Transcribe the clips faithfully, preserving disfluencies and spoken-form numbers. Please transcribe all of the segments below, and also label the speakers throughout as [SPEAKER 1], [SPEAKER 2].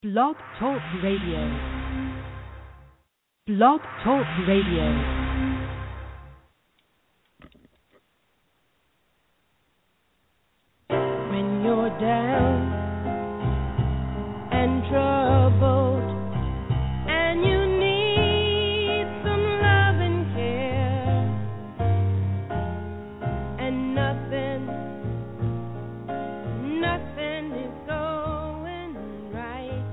[SPEAKER 1] Blog Talk Radio. Blog Talk Radio. When you're down and troubled and you need some love and care and nothing, nothing is going right.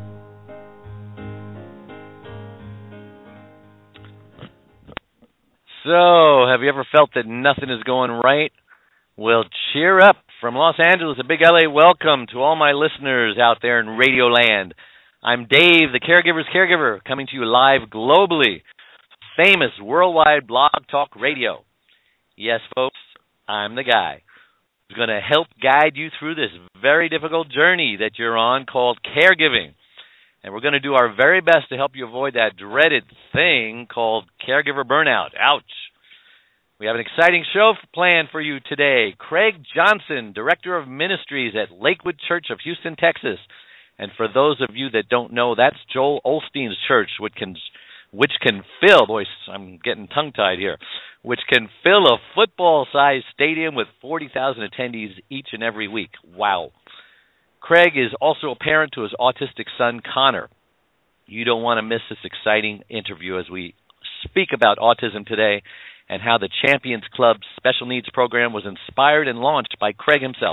[SPEAKER 2] So, have you ever felt that nothing is going right? Well, cheer up. From Los Angeles, a big L A, welcome to all my listeners out there in Radio Land. I'm Dave, the Caregiver's Caregiver, coming to you live globally. Famous worldwide Blog Talk Radio. Yes, folks, I'm the guy who's going to help guide you through this very difficult journey that you're on called caregiving. And we're going to do our very best to help you avoid that dreaded thing called caregiver burnout. Ouch. We have an exciting show planned for you today. Craig Johnson, Director of Ministries at Lakewood Church of Houston, Texas. And for those of you that don't know, that's Joel Osteen's church, which can which can fill, boy, I'm getting tongue-tied here, which can fill a football-sized stadium with forty thousand attendees each and every week. Wow. Craig is also a parent to his autistic son, Connor. You don't want to miss this exciting interview as we speak about autism today and how the Champions Club Special Needs Program was inspired and launched by Craig himself.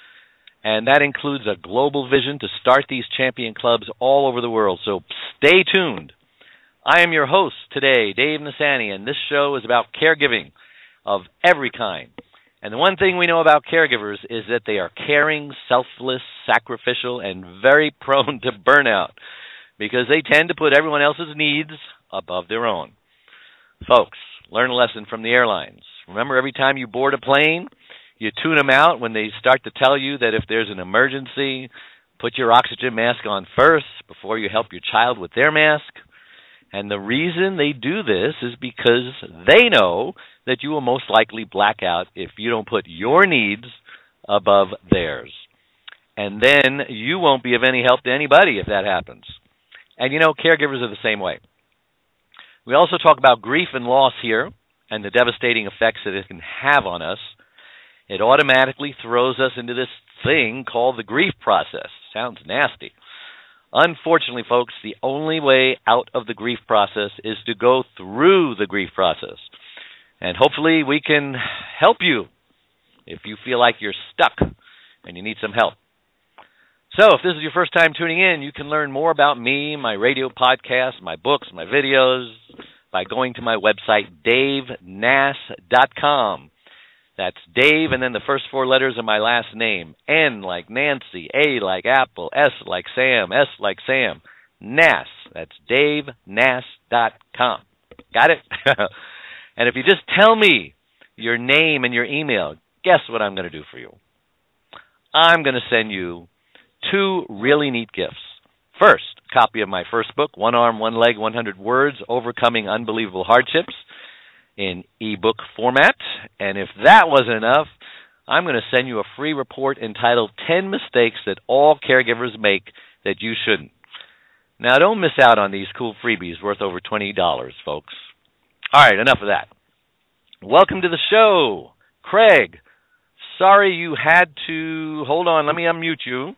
[SPEAKER 2] And that includes a global vision to start these champion clubs all over the world. So stay tuned. I am your host today, Dave Nasani, and this show is about caregiving of every kind. And the one thing we know about caregivers is that they are caring, selfless, sacrificial, and very prone to burnout because they tend to put everyone else's needs above their own. Folks, learn a lesson from the airlines. Remember, every time you board a plane, you tune them out when they start to tell you that if there's an emergency, put your oxygen mask on first before you help your child with their mask. And the reason they do this is because they know that you will most likely black out if you don't put your needs above theirs. And then you won't be of any help to anybody if that happens. And you know, caregivers are the same way. We also talk about grief and loss here and the devastating effects that it can have on us. It automatically throws us into this thing called the grief process. Sounds nasty. Unfortunately, folks, the only way out of the grief process is to go through the grief process. And hopefully we can help you if you feel like you're stuck and you need some help. So if this is your first time tuning in, you can learn more about me, my radio podcast, my books, my videos, by going to my website, dave nass dot com. That's Dave and then the first four letters of my last name. N like Nancy, A like Apple, S like Sam, S like Sam. Nass. That's dave nass dot com. Got it? And if you just tell me your name and your email, guess what I'm going to do for you? I'm going to send you two really neat gifts. First, a copy of my first book, One Arm, One Leg, one hundred Words, Overcoming Unbelievable Hardships, in ebook format. And if that wasn't enough, I'm going to send you a free report entitled ten Mistakes That All Caregivers Make That You Shouldn't. Now, don't miss out on these cool freebies worth over twenty dollars, folks. All right, enough of that. Welcome to the show, Craig. Sorry you had to, hold on, let me unmute you.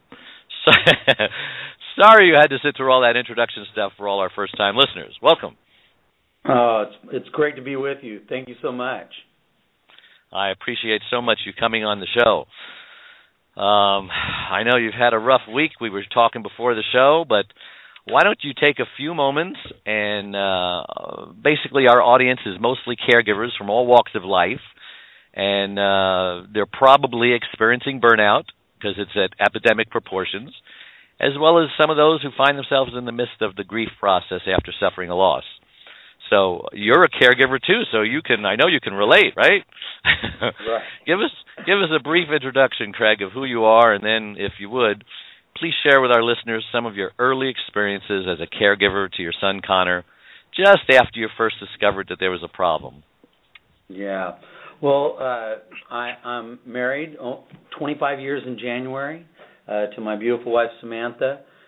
[SPEAKER 2] Sorry you had to sit through all that introduction stuff for all our first-time listeners. Welcome.
[SPEAKER 3] Oh, it's it's great to be with you. Thank you so much.
[SPEAKER 2] I appreciate so much you coming on the show. Um, I know you've had a rough week. We were talking before the show, but why don't you take a few moments and uh, basically our audience is mostly caregivers from all walks of life, and uh, they're probably experiencing burnout because it's at epidemic proportions, as well as some of those who find themselves in the midst of the grief process after suffering a loss. So you're a caregiver too, so you can, I know you can relate, right?
[SPEAKER 3] Right.
[SPEAKER 2] Give us give us a brief introduction, Craig, of who you are, and then, if you would, please share with our listeners some of your early experiences as a caregiver to your son, Connor, just after you first discovered that there was a problem.
[SPEAKER 3] Yeah. Well, uh, I, I'm married, oh, twenty-five years in January, uh, to my beautiful wife, Samantha,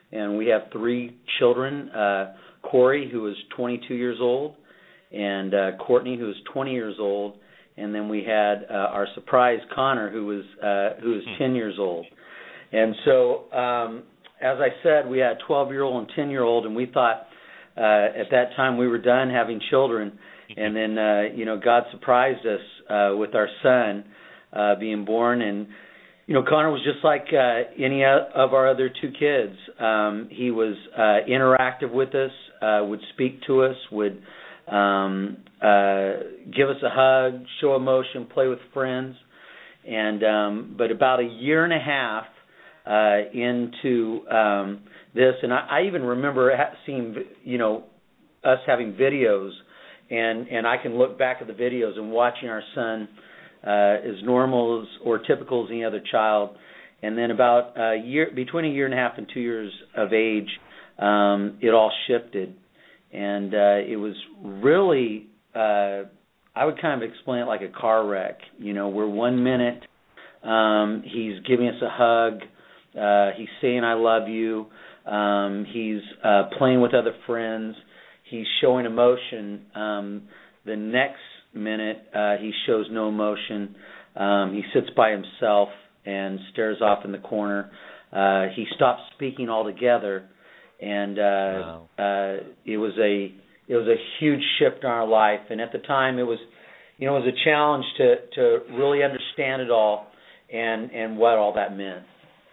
[SPEAKER 3] and we have three children, uh, Corey, who is twenty-two years old, and uh, Courtney, who is twenty years old, and then we had uh, our surprise Connor, who was uh, who is ten years old. And so, um, as I said, we had a twelve-year-old and ten-year-old, and we thought uh, at that time we were done having children. And then, uh, you know, God surprised us uh, with our son uh, being born. And, you know, Connor was just like uh, any of our other two kids. Um, he was uh, interactive with us, uh, would speak to us, would um, uh, give us a hug, show emotion, play with friends. And um, but about a year and a half uh, into um, this, and I, I even remember seeing, you know, us having videos. And and I can look back at the videos and watching our son uh, as normal as, or typical as any other child. And then about a year, between a year and a half and two years of age, um, it all shifted. And uh, it was really, uh, I would kind of explain it like a car wreck. You know, where one minute um, he's giving us a hug, uh, he's saying I love you, um, he's uh, playing with other friends, he's showing emotion. Um, the next minute, uh, he shows no emotion. Um, he sits by himself and stares off in the corner. Uh, he stops speaking altogether, and uh,
[SPEAKER 2] wow.
[SPEAKER 3] uh, it was a it was a huge shift in our life. And at the time, it was you know it was a challenge to to really understand it all and and what all that meant.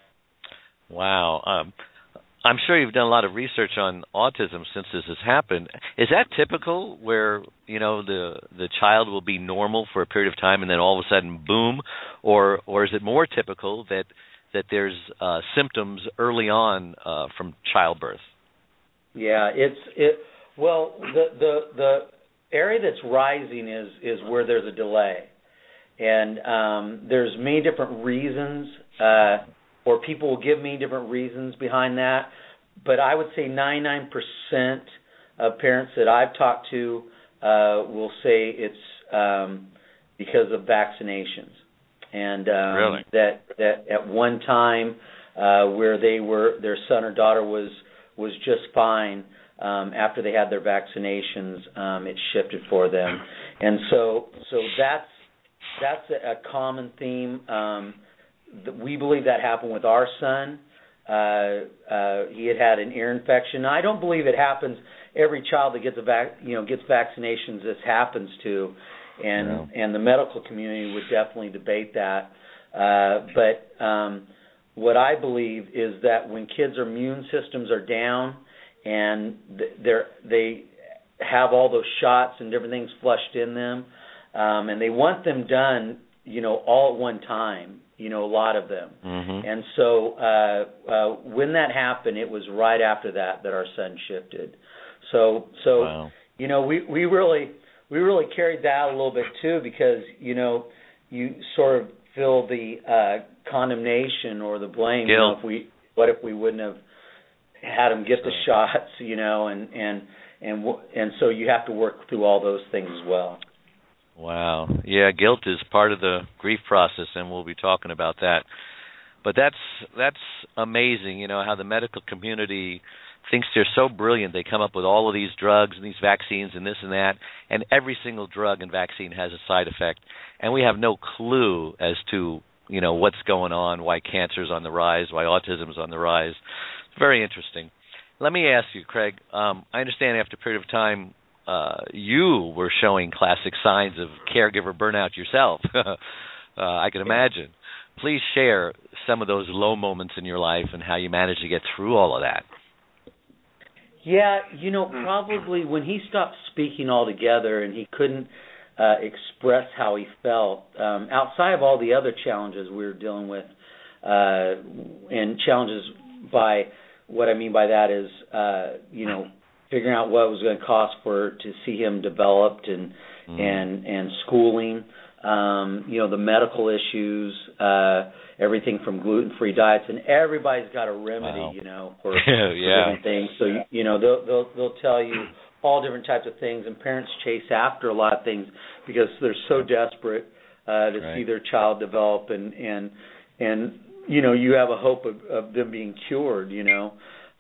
[SPEAKER 2] Wow. Um, I'm sure you've done a lot of research on autism since this has happened. Is that typical, where you know the the child will be normal for a period of time and then all of a sudden, boom, or or is it more typical that that there's uh, symptoms early on uh, from childbirth?
[SPEAKER 3] Yeah, it's it. Well, the the the area that's rising is is where there's a delay, and um, there's many different reasons. Uh, Or people will give me different reasons behind that, but I would say ninety-nine percent of parents that I've talked to uh, will say it's um, because of vaccinations, and um,
[SPEAKER 2] really?
[SPEAKER 3] that that at one time uh, where they were, their son or daughter was was just fine. Um, after they had their vaccinations, um, it shifted for them, and so so that's that's a, a common theme. Um, We believe that happened with our son. Uh, uh, he had had an ear infection. I don't believe it happens every child that gets a vac- you know gets vaccinations. This happens to, and
[SPEAKER 2] no.
[SPEAKER 3] and the medical community would definitely debate that. Uh, but um, what I believe is that when kids' immune systems are down and they they have all those shots and different things flushed in them, um, and they want them done, you know, all at one time. You know, a lot of them.
[SPEAKER 2] Mm-hmm.
[SPEAKER 3] And so uh, uh, when that happened, it was right after that that our son shifted. So, so
[SPEAKER 2] wow.
[SPEAKER 3] you know, we, we really we really carried that a little bit too, because you know, you sort of feel the uh, condemnation or the blame. You know, if we what if we wouldn't have had him get the shots? You know, and and and and so you have to work through all those things as well.
[SPEAKER 2] Wow. Yeah, guilt is part of the grief process, and we'll be talking about that. But that's that's amazing, you know, how the medical community thinks they're so brilliant. They come up with all of these drugs and these vaccines and this and that, and every single drug and vaccine has a side effect. And we have no clue as to, you know, what's going on, why cancer's on the rise, why autism's on the rise. It's very interesting. Let me ask you, Craig, um, I understand after a period of time, Uh, you were showing classic signs of caregiver burnout yourself. uh, I can imagine. Please share some of those low moments in your life and how you managed to get through all of that.
[SPEAKER 3] Yeah, you know, probably when he stopped speaking altogether and he couldn't uh, express how he felt, um, outside of all the other challenges we were dealing with, uh, and challenges by, what I mean by that is, uh, you know, figuring out what it was going to cost for to see him developed and mm. and and schooling, um, you know, the medical issues, uh, everything from gluten-free diets, and everybody's got a remedy,
[SPEAKER 2] wow.
[SPEAKER 3] you know, for,
[SPEAKER 2] yeah.
[SPEAKER 3] for different things. So you know, they'll they'll they'll tell you all different types of things, and parents chase after a lot of things because they're so desperate uh, to
[SPEAKER 2] right.
[SPEAKER 3] see their child develop, and and and you know, you have a hope of, of them being cured, you know.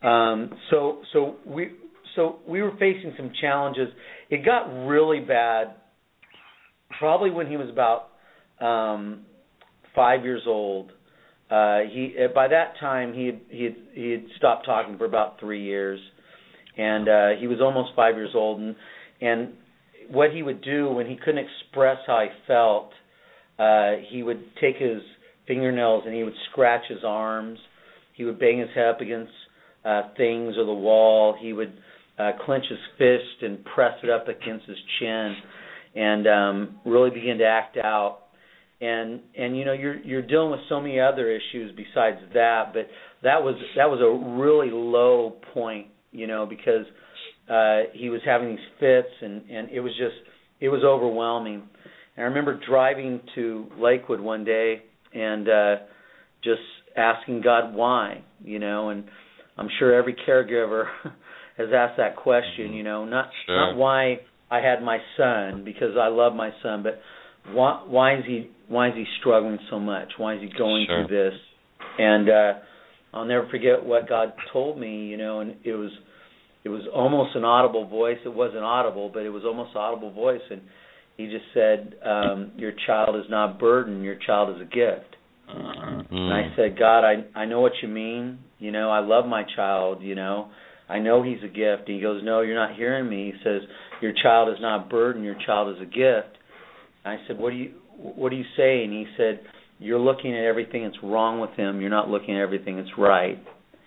[SPEAKER 3] Um, so so we so we were facing some challenges. It got really bad probably when he was about um, five years old. Uh, he by that time he had, he had he had stopped talking for about three years, and uh, he was almost five years old. And and what he would do when he couldn't express how he felt, uh, he would take his fingernails and he would scratch his arms. He would bang his head up against uh, things or the wall. He would uh, clench his fist and press it up against his chin, and um, really begin to act out. And and you know you're you're dealing with so many other issues besides that, but that was that was a really low point, you know, because uh, he was having these fits, and, and it was just it was overwhelming. And I remember driving to Lakewood one day and uh, just asking God why, you know, and I'm sure every caregiver has asked that question, you know, not
[SPEAKER 2] sure.
[SPEAKER 3] not why I had my son, because I love my son, but why why is he why is he struggling so much? Why is he going
[SPEAKER 2] sure.
[SPEAKER 3] through this? And uh, I'll never forget what God told me, you know, and it was it was almost an audible voice. It wasn't audible, but it was almost an audible voice, and he just said, um, your child is not a burden, your child is a gift.
[SPEAKER 2] Mm.
[SPEAKER 3] And I said, God, I I know what you mean. You know, I love my child, you know. I know he's a gift. And he goes, no, you're not hearing me. He says, your child is not a burden, your child is a gift. And I said, what do you what do you say? And he said, you're looking at everything that's wrong with him. You're not looking at everything that's right.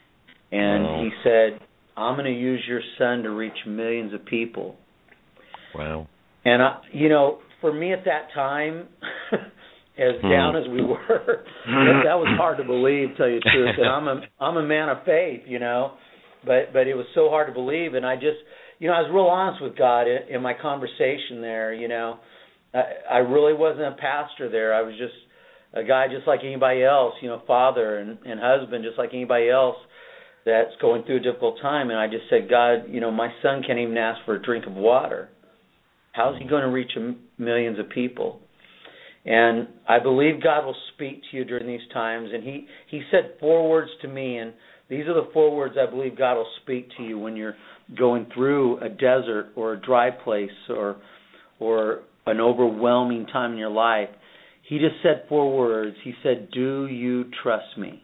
[SPEAKER 3] And
[SPEAKER 2] wow.
[SPEAKER 3] he said, I'm going to use your son to reach millions of people.
[SPEAKER 2] Wow.
[SPEAKER 3] And, I, you know, for me at that time, as down as we were, that, that was hard to believe, to tell you the truth. And I'm a, I'm a man of faith, you know, but, but it was so hard to believe. And I just, you know, I was real honest with God in, in my conversation there, you know. I, I really wasn't a pastor there. I was just a guy just like anybody else, you know, father and, and husband just like anybody else that's going through a difficult time. And I just said, God, you know, my son can't even ask for a drink of water. How's he going to reach millions of people? And I believe God will speak to you during these times. And he, he said four words to me, and these are the four words I believe God will speak to you when you're going through a desert or a dry place or or an overwhelming time in your life. He just said four words. He said, do you trust me?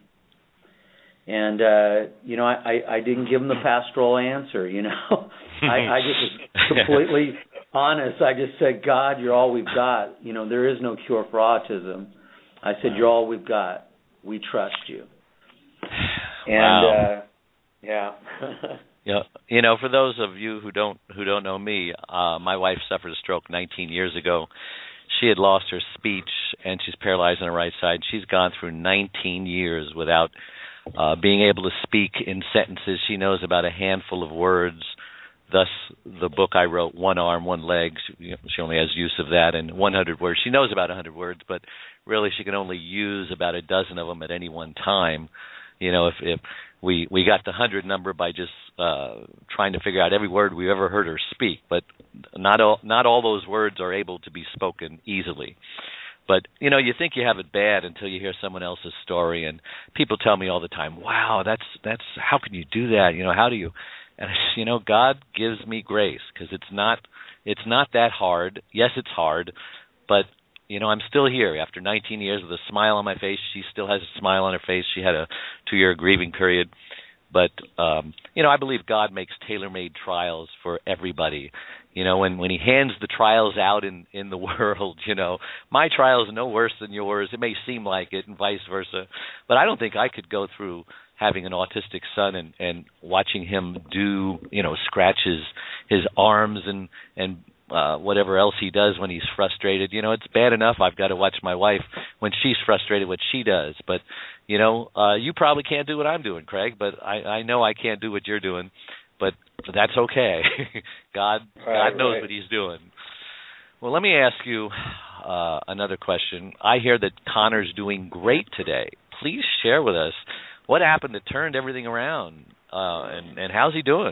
[SPEAKER 3] And, uh, you know, I, I, I didn't give him the pastoral answer, you know. I, I just was completely honest. I just said, God, you're all we've got. You know, there is no cure for autism. I said, you're all we've got. We trust you. And,
[SPEAKER 2] wow.
[SPEAKER 3] uh, yeah.
[SPEAKER 2] Yeah, you know, for those of you who don't who don't know me, uh, my wife suffered a stroke nineteen years ago. She had lost her speech, and she's paralyzed on her right side. She's gone through nineteen years without uh, being able to speak in sentences. She knows about a handful of words. Thus, the book I wrote, One Arm, One Leg, she, you know, she only has use of that, and one hundred words. She knows about one hundred words, but really she can only use about a dozen of them at any one time. You know, if, if we we got the hundred number by just uh, trying to figure out every word we've ever heard her speak, but not all not all those words are able to be spoken easily. But you know, you think you have it bad until you hear someone else's story, and people tell me all the time, "Wow, that's that's how can you do that? You know, how do you?" And you know, God gives me grace because it's not it's not that hard. Yes, it's hard, but you know, I'm still here after nineteen years with a smile on my face. She still has a smile on her face. She had a two-year grieving period. But, um, you know, I believe God makes tailor-made trials for everybody. You know, when, when he hands the trials out in, in the world, you know, my trial is no worse than yours. It may seem like it and vice versa. But I don't think I could go through having an autistic son and, and watching him do, you know, scratch his, his arms and, and Uh, whatever else he does when he's frustrated. You know, it's bad enough I've got to watch my wife when she's frustrated what she does. But, you know, uh, you probably can't do what I'm doing, Craig, but I, I know I can't do what you're doing. But that's okay. God
[SPEAKER 3] right,
[SPEAKER 2] God knows
[SPEAKER 3] right.
[SPEAKER 2] what he's doing. Well, let me ask you uh, another question. I hear that Connor's doing great today. Please share with us what happened that turned everything around, uh, and, and how's he doing?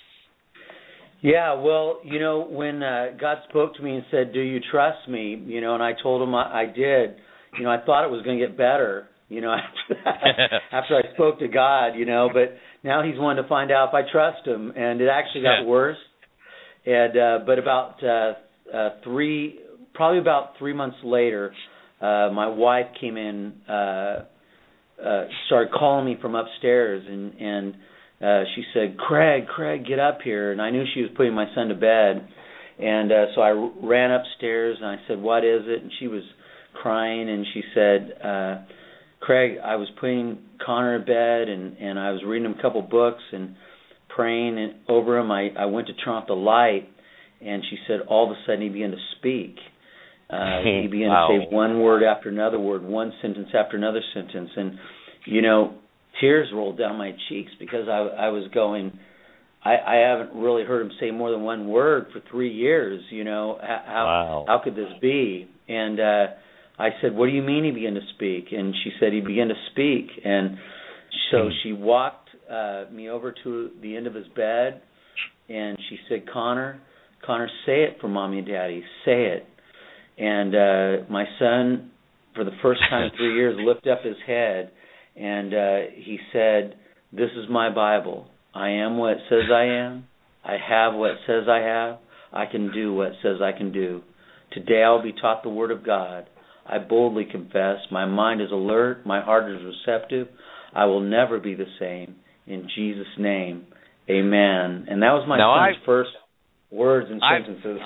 [SPEAKER 3] Yeah, well, you know, when uh, God spoke to me and said, do you trust me, you know, and I told him I, I did, you know, I thought it was going to get better. you know, after that, after I spoke to God, you know, but now he's wanting to find out if I trust him, and it actually got
[SPEAKER 2] Yeah.
[SPEAKER 3] worse. And uh, but about uh, uh, three, probably about three months later, uh, my wife came in, uh, uh, started calling me from upstairs, and and uh, she said, "Craig, Craig, get up here." And I knew she was putting my son to bed, and uh, so I r- ran upstairs and I said, "What is it?" And she was crying, and she said, uh, "Craig, I was putting Connor to bed, and and I was reading him a couple books and praying and over him. I, I went to turn off the light," and she said all of a sudden he began to speak. Uh, he began
[SPEAKER 2] Wow.
[SPEAKER 3] to say one word after another word, one sentence after another sentence, and you know, tears rolled down my cheeks because I, I was going, I, I haven't really heard him say more than one word for three years. You know, how
[SPEAKER 2] Wow.
[SPEAKER 3] how could this be? And uh, I said, "What do you mean he began to speak?" And she said he began to speak, and so
[SPEAKER 2] Hmm.
[SPEAKER 3] she walked uh, me over to the end of his bed, and she said, "Connor, Connor, say it for Mommy and Daddy, say it." And uh, my son, for the first time in three years, lifted up his head, and uh, he said, "This is my Bible. I am what it says I am. I have what it says I have. I can do what it says I can do. Today I'll be taught the Word of God. I boldly confess. My mind is alert. My heart is receptive. I will never be the same. In Jesus' name, amen." And that was my
[SPEAKER 2] Now,
[SPEAKER 3] son's
[SPEAKER 2] I've-
[SPEAKER 3] first words and
[SPEAKER 2] I've-
[SPEAKER 3] sentences.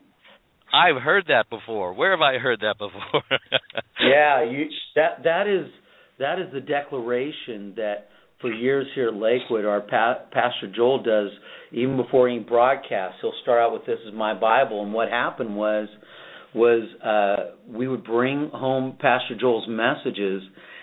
[SPEAKER 2] I've heard that before. Where have I heard that before?
[SPEAKER 3] Yeah, you, that that is that is the declaration that for years here at Lakewood, our pa- Pastor Joel does. Even before any broadcast, he'll start out with, "This is my Bible." And what happened was was uh, we would bring home Pastor Joel's messages,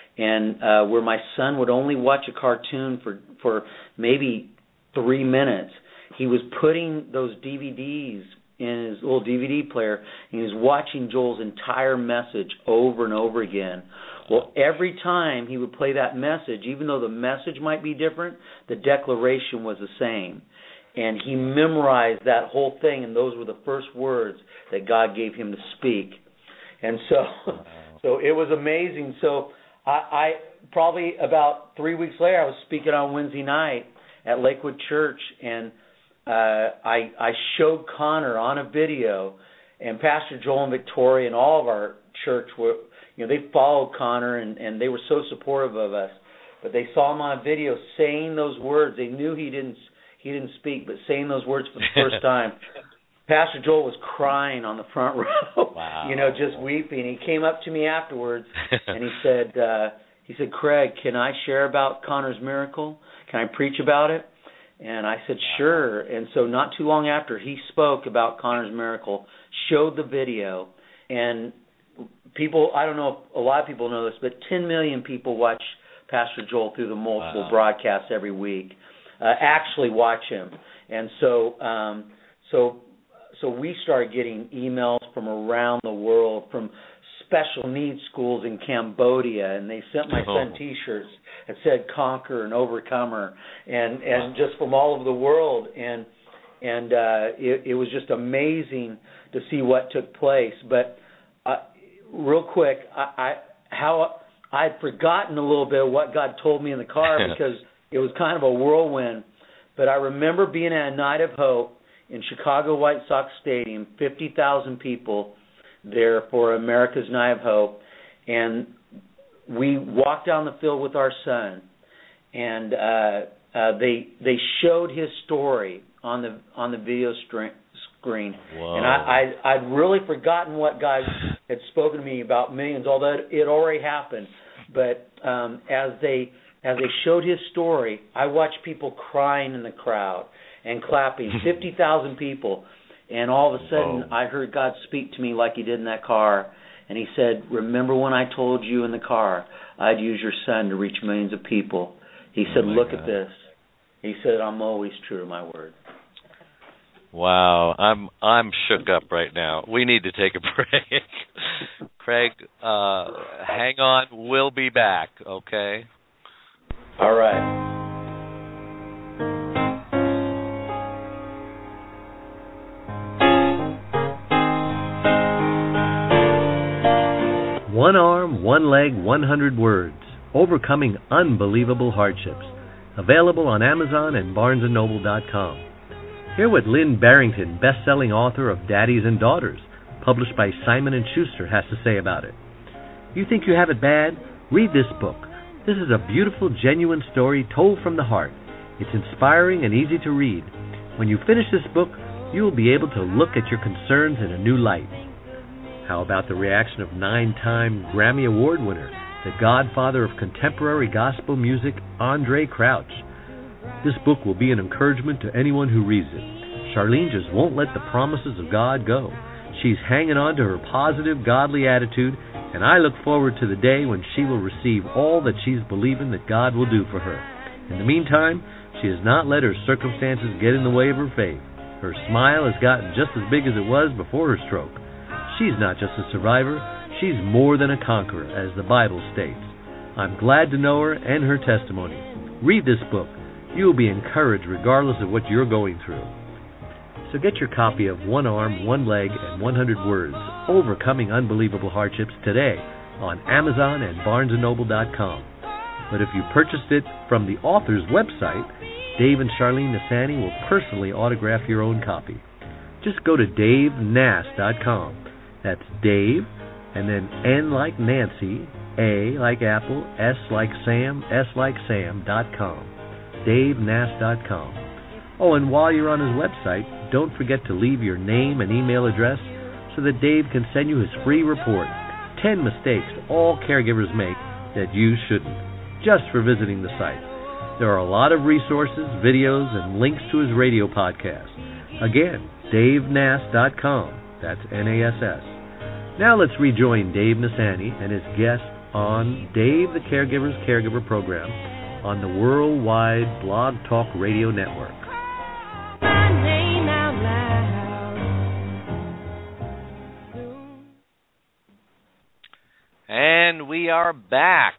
[SPEAKER 3] and uh, where my son would only watch a cartoon for for maybe three minutes, he was putting those D V Ds in his little D V D player, and he was watching Joel's entire message over and over again. Well, every time he would play that message, even though the message might be different, the declaration was the same. And he memorized that whole thing, and those were the first words that God gave him to speak. And so,
[SPEAKER 2] Wow.
[SPEAKER 3] so it was amazing. So I, I probably about three weeks later, I was speaking on Wednesday night at Lakewood Church, and Uh, I, I showed Connor on a video, and Pastor Joel and Victoria and all of our church were, you know, they followed Connor, and, and they were so supportive of us. But they saw him on a video saying those words. They knew he didn't he didn't speak, but saying those words for the first time. Pastor Joel was crying on the front row,
[SPEAKER 2] Wow.
[SPEAKER 3] you know, just weeping. He came up to me afterwards, and he said, uh, he said, "Craig, can I share about Connor's miracle? Can I preach about it?" And I said, "Sure." And so not too long after, he spoke about Connor's miracle, showed the video, and people, I don't know if a lot of people know this, but ten million people watch Pastor Joel through the multiple
[SPEAKER 2] Wow.
[SPEAKER 3] broadcasts every week, uh, actually watch him. And so um, so, so we started getting emails from around the world, from special needs schools in Cambodia, and they sent my son
[SPEAKER 2] Oh.
[SPEAKER 3] T-shirts that said "Conquer" and "Overcomer," and and just from all over the world, and and uh, it, it was just amazing to see what took place. But uh, real quick, I, I how I'd forgotten a little bit of what God told me in the car because it was kind of a whirlwind. But I remember being at a Night of Hope in Chicago White Sox Stadium, fifty thousand people there for America's Night of Hope, and we walked down the field with our son, and uh, uh, they they showed his story on the on the video string, screen,
[SPEAKER 2] Whoa.
[SPEAKER 3] and I, I I'd really forgotten what God had spoken to me about millions, although it already happened. But um, as they as they showed his story, I watched people crying in the crowd and clapping, fifty thousand people, and all of a sudden
[SPEAKER 2] Whoa.
[SPEAKER 3] I heard God speak to me like He did in that car. And He said, "Remember when I told you in the car I'd use your son to reach millions of people?" He said,
[SPEAKER 2] Oh my
[SPEAKER 3] "Look
[SPEAKER 2] God.
[SPEAKER 3] at this." He said, "I'm always true to my word."
[SPEAKER 2] Wow, I'm I'm shook up right now. We need to take a break. Craig, uh, hang on. We'll be back, okay?
[SPEAKER 3] All right.
[SPEAKER 4] One arm, one leg, one hundred words. Overcoming Unbelievable Hardships, available on Amazon and Barnes and Noble dot com. Hear what Lynn Barrington, best-selling author of Daddies and Daughters, published by Simon and Schuster, has to say about it. You think you have it bad? Read this book. This is a beautiful, genuine story told from the heart. It's inspiring and easy to read. When you finish this book, you will be able to look at your concerns in a new light. How about the reaction of nine-time Grammy Award winner, the godfather of contemporary gospel music, Andre Crouch? This book will be an encouragement to anyone who reads it. Charlene just won't let the promises of God go. She's hanging on to her positive, godly attitude, and I look forward to the day when she will receive all that she's believing that God will do for her. In the meantime, she has not let her circumstances get in the way of her faith. Her smile has gotten just as big as it was before her stroke. She's not just a survivor, she's more than a conqueror, as the Bible states. I'm glad to know her and her testimony. Read this book. You will be encouraged regardless of what you're going through. So get your copy of One Arm, One Leg, and one hundred Words, Overcoming Unbelievable Hardships today on Amazon and Barnes and Noble dot com. But if you purchased it from the author's website, Dave and Charlene Nasani will personally autograph your own copy. Just go to Dave Nass dot com. That's Dave, and then N like Nancy, A like Apple, S like Sam, S like Sam dot com. Dave Nass dot com. Oh, and while you're on his website, don't forget to leave your name and email address so that Dave can send you his free report, ten Mistakes All Caregivers Make That You Shouldn't, just for visiting the site. There are a lot of resources, videos, and links to his radio podcast. Again, Dave Nass dot com. That's N A S S. Now let's rejoin Dave Nasani and his guest on Dave the Caregiver's Caregiver Program on the Worldwide Blog Talk Radio Network.
[SPEAKER 1] My name out loud.
[SPEAKER 2] And we are back.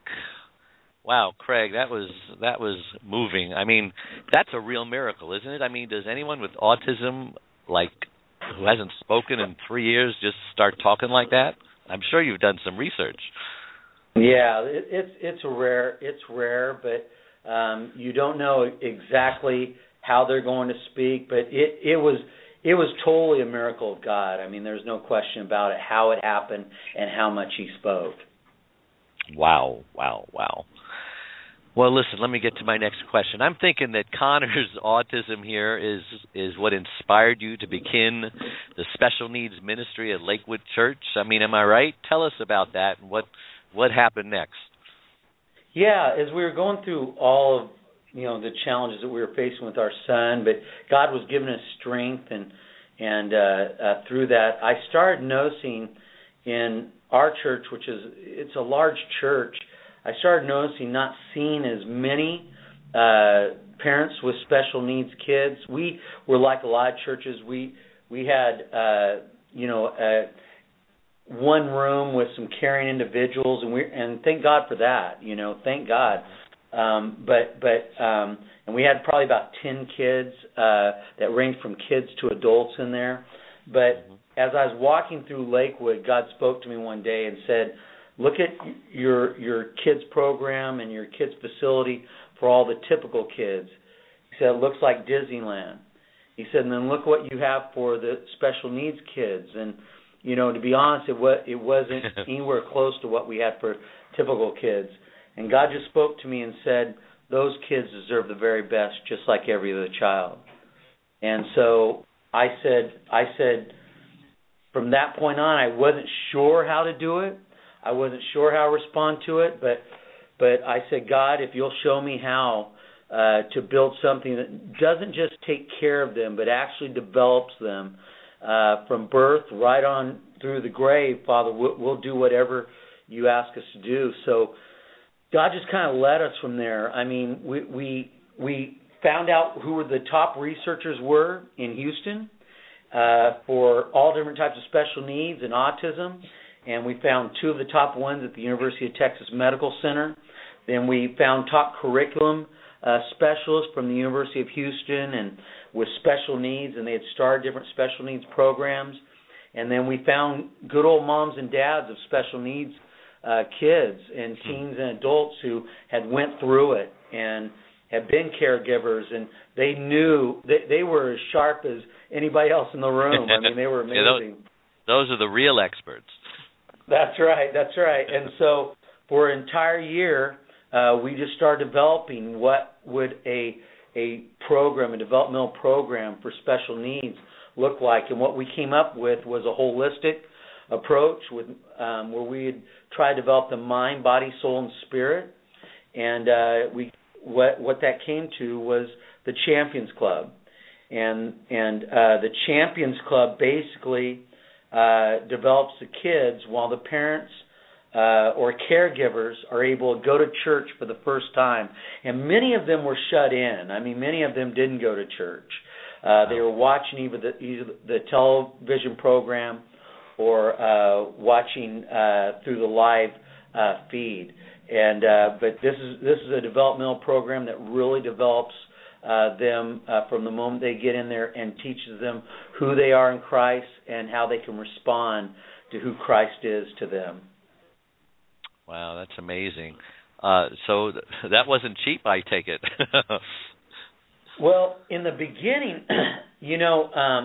[SPEAKER 2] Wow, Craig, that was that was moving. I mean, that's a real miracle, isn't it? I mean, does anyone with autism, like, who hasn't spoken in three years, just start talking like that? I'm sure you've done some research.
[SPEAKER 3] Yeah, it, it's it's a rare it's rare, but um, you don't know exactly how they're going to speak. But it, it was it was totally a miracle of God. I mean, there's no question about it. How it happened and how much He spoke.
[SPEAKER 2] Wow, wow, wow. Well, listen, let me get to my next question. I'm thinking that Connor's autism here is is what inspired you to begin the special needs ministry at Lakewood Church. I mean, am I right? Tell us about that and what what happened next.
[SPEAKER 3] Yeah, as we were going through all of, you know, the challenges that we were facing with our son, but God was giving us strength, and and uh, uh, through that, I started noticing in our church, which is it's a large church, I started noticing not seeing as many uh, parents with special needs kids. We were like a lot of churches. We we had uh, you know uh, one room with some caring individuals, and we and thank God for that. You know, thank God. Um, but but um, and we had probably about ten kids uh, that ranged from kids to adults in there. But as I was walking through Lakewood, God spoke to me one day and said, look at your your kids program and your kids facility for all the typical kids. He said, it looks like Disneyland. He said, and then look what you have for the special needs kids. And, you know, to be honest, it, was, it wasn't anywhere close to what we had for typical kids. And God just spoke to me and said, those kids deserve the very best, just like every other child. And so I said, I said, from that point on, I wasn't sure how to do it. I wasn't sure how to respond to it, but but I said, God, if you'll show me how uh, to build something that doesn't just take care of them, but actually develops them uh, from birth right on through the grave, Father, we'll, we'll do whatever you ask us to do. So God just kind of led us from there. I mean, we we we found out who were the top researchers were in Houston uh, for all different types of special needs and autism. And we found two of the top ones at the University of Texas Medical Center. Then we found top curriculum uh, specialists from the University of Houston and with special needs, and they had started different special needs programs. And then we found good old moms and dads of special needs uh, kids and teens and adults who had went through it and had been caregivers, and they knew they they were as sharp as anybody else in the room. I mean, they were amazing.
[SPEAKER 2] Yeah, those, those are the real experts.
[SPEAKER 3] That's right. That's right. And so for an entire year, uh, we just started developing what would a a program, a developmental program for special needs look like. And what we came up with was a holistic approach with um, where we'd try to develop the mind, body, soul, and spirit. And uh, we what what that came to was the Champions Club. And and uh, the Champions Club basically uh, develops the kids while the parents Uh, or caregivers are able to go to church for the first time. And many of them were shut in. I mean, many of them didn't go to church. Uh, they were watching either the, either the television program or uh, watching uh, through the live uh, feed. And uh, but this is this is a developmental program that really develops uh, them uh, from the moment they get in there and teaches them who they are in Christ and how they can respond to who Christ is to them.
[SPEAKER 2] Wow, that's amazing. Uh, so th- that wasn't cheap, I take it.
[SPEAKER 3] Well, in the beginning, you know, um,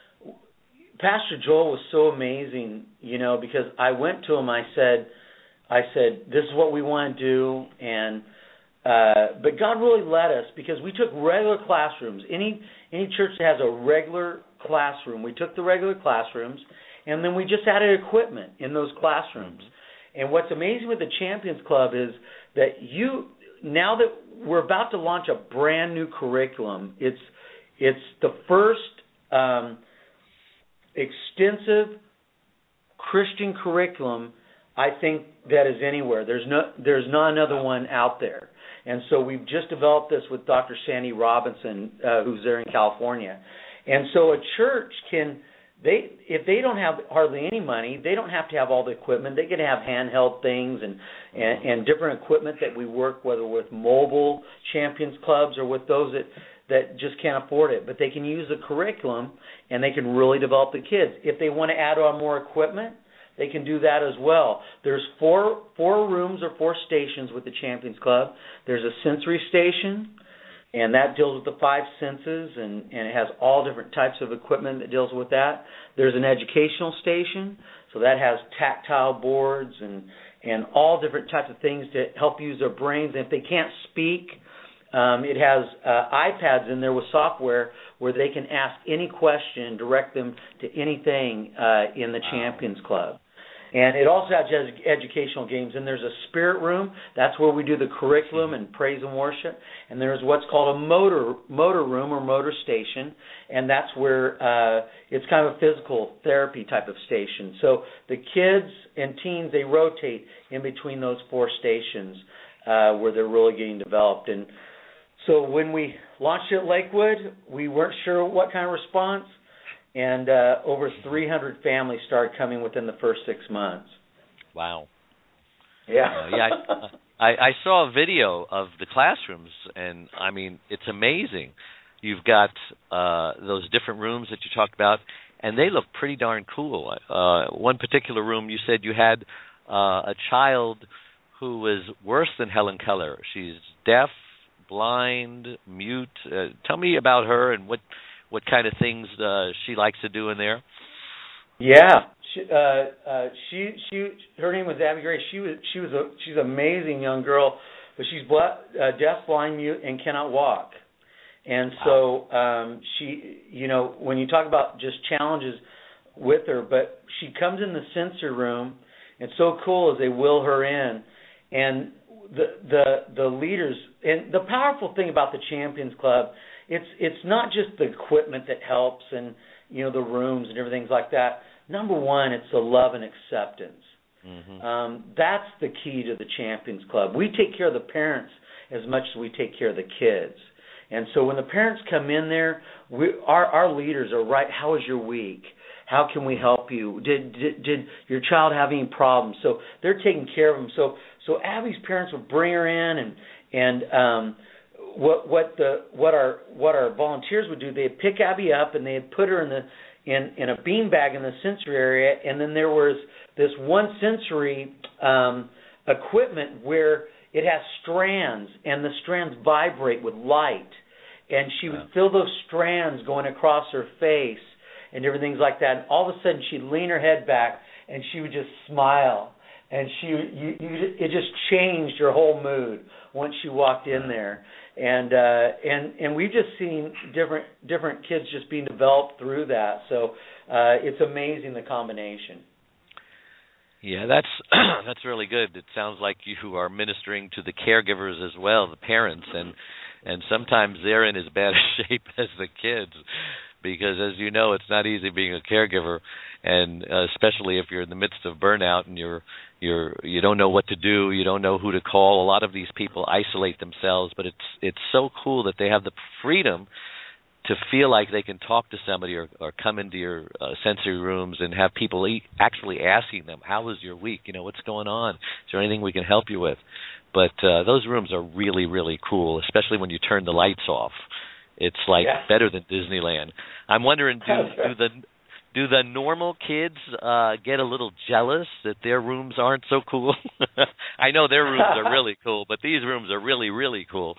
[SPEAKER 3] Pastor Joel was so amazing, you know, because I went to him. I said, I said, this is what we want to do, and uh, but God really led us because we took regular classrooms. Any any church that has a regular classroom, we took the regular classrooms, and then we just added equipment in those classrooms. Mm-hmm. And what's amazing with the Champions Club is that you, now that we're about to launch a brand new curriculum, it's it's the first um, extensive Christian curriculum I think that is anywhere. There's no there's not another one out there. And so we've just developed this with Doctor Sandy Robinson, uh, who's there in California. And so a church can. They, if they don't have hardly any money, they don't have to have all the equipment. They can have handheld things and, and, and different equipment that we work, whether with mobile Champions Clubs or with those that, that just can't afford it. But they can use the curriculum, and they can really develop the kids. If they want to add on more equipment, they can do that as well. There's four four rooms or four stations with the Champions Club. There's a sensory station, and that deals with the five senses, and, and it has all different types of equipment that deals with that. There's an educational station, so that has tactile boards and, and all different types of things to help use their brains. And if they can't speak, um, it has uh, iPads in there with software where they can ask any question, direct them to anything uh, in the Champions Club. And it also has ed- educational games. And there's a spirit room. That's where we do the curriculum and praise and worship. And there's what's called a motor motor room or motor station. And that's where uh, it's kind of a physical therapy type of station. So the kids and teens, they rotate in between those four stations uh, where they're really getting developed. And so when we launched it at Lakewood, we weren't sure what kind of response. And uh, over three hundred families started coming within the first six months.
[SPEAKER 2] Wow.
[SPEAKER 3] Yeah.
[SPEAKER 2] uh, yeah. I, I saw a video of the classrooms, and I mean, it's amazing. You've got uh, those different rooms that you talked about, and they look pretty darn cool. Uh, one particular room, you said you had uh, a child who was worse than Helen Keller. She's deaf, blind, mute. Uh, tell me about her and what. What kind of things uh, she likes to do in there?
[SPEAKER 3] Yeah, she, uh, uh, she, she, her name was Abby Gray. She was, she was a, she's an amazing young girl, but she's bl- uh, deaf, blind, mute, and cannot walk. And so, um, she, you know, when you talk about just challenges with her, but she comes in the sensory room. It's so cool as they wheel her in, and the the the leaders. And the powerful thing about the Champions Club. It's it's not just the equipment that helps and, you know, the rooms and everything like that. Number one, it's the love and acceptance. Mm-hmm. Um, that's the key to the Champions Club. We take care of the parents as much as we take care of the kids. And so when the parents come in there, we, our, our leaders are right, how was your week? How can we help you? Did, did did your child have any problems? So they're taking care of them. So so Abby's parents would bring her in, and, and um, what what the what our what our volunteers would do, they'd pick Abby up and they'd put her in the in in a beanbag in the sensory area, and then there was this one sensory um, equipment where it has strands, and the strands vibrate with light, and she would feel those strands going across her face and everything like that. And all of a sudden, she'd lean her head back, and she would just smile. And she, you, you, it just changed her whole mood once she walked in there, and uh, and and we've just seen different different kids just being developed through that. So uh, it's amazing the combination.
[SPEAKER 2] Yeah, that's that's really good. It sounds like you are ministering to the caregivers as well, the parents, and and sometimes they're in as bad a shape as the kids, because as you know, it's not easy being a caregiver, and uh, especially if you're in the midst of burnout and you're you're you don't know what to do, you don't know who to call. A lot of these people isolate themselves, but it's it's so cool that they have the freedom to feel like they can talk to somebody or, or come into your uh, sensory rooms and have people eat, actually asking them, how was your week? You know, what's going on? Is there anything we can help you with? But uh, those rooms are really, really cool, especially when you turn the lights off. It's like
[SPEAKER 3] yeah.
[SPEAKER 2] better than Disneyland. I'm wondering, do, do the do the normal kids uh, get a little jealous that their rooms aren't so cool? I know their rooms are really cool, but these rooms are really, really cool.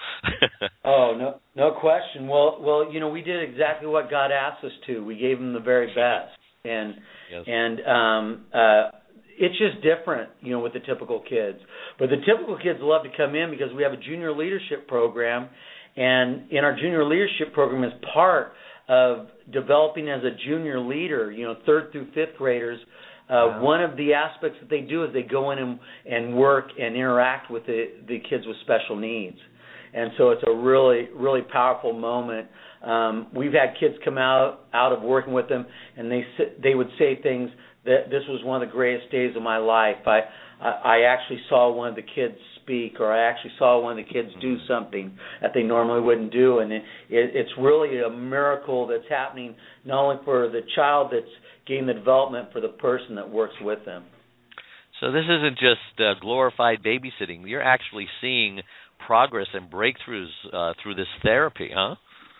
[SPEAKER 3] Oh, no no question. Well, well, you know, we did exactly what God asked us to. We gave them the very best. And yes. and um, uh, it's just different, you know, with the typical kids. But the typical kids love to come in because we have a junior leadership program, and in our junior leadership program is part of developing as a junior leader, you know, third through fifth graders. Uh, wow. One of the aspects that they do is they go in and, and work and interact with the, the kids with special needs. And so it's a really, really powerful moment. Um, we've had kids come out out of working with them, and they they would say things that this was one of the greatest days of my life. I I actually saw one of the kids speak, or I actually saw one of the kids do something that they normally wouldn't do, and it, it, it's really a miracle that's happening not only for the child that's getting the development, for the person that works with them.
[SPEAKER 2] So this isn't just uh, glorified babysitting. You're actually seeing progress and breakthroughs uh, through this therapy, huh?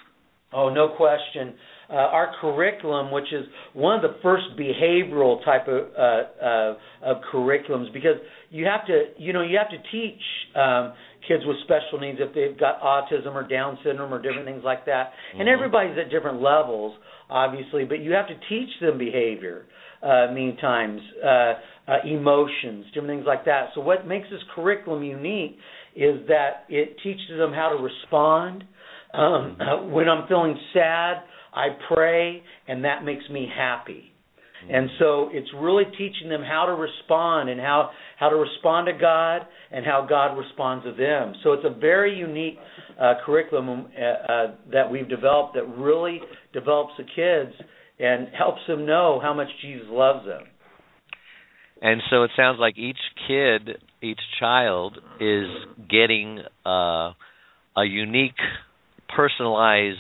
[SPEAKER 3] Oh, no question. Uh, our curriculum, which is one of the first behavioral type of uh, uh, of curriculums, because you have to, you know, you have to teach um, kids with special needs if they've got autism or Down syndrome or different things like that. Mm-hmm. And everybody's at different levels, obviously, but you have to teach them behavior uh, many times, uh, uh, emotions, different things like that. So what makes this curriculum unique is that it teaches them how to respond. Um, uh, when I'm feeling sad, I pray, and that makes me happy. Mm-hmm. And so it's really teaching them how to respond and how, how to respond to God and how God responds to them. So it's a very unique uh, curriculum uh, uh, that we've developed that really develops the kids and helps them know how much Jesus loves them.
[SPEAKER 2] And so it sounds like each kid, each child is getting uh, a unique, personalized,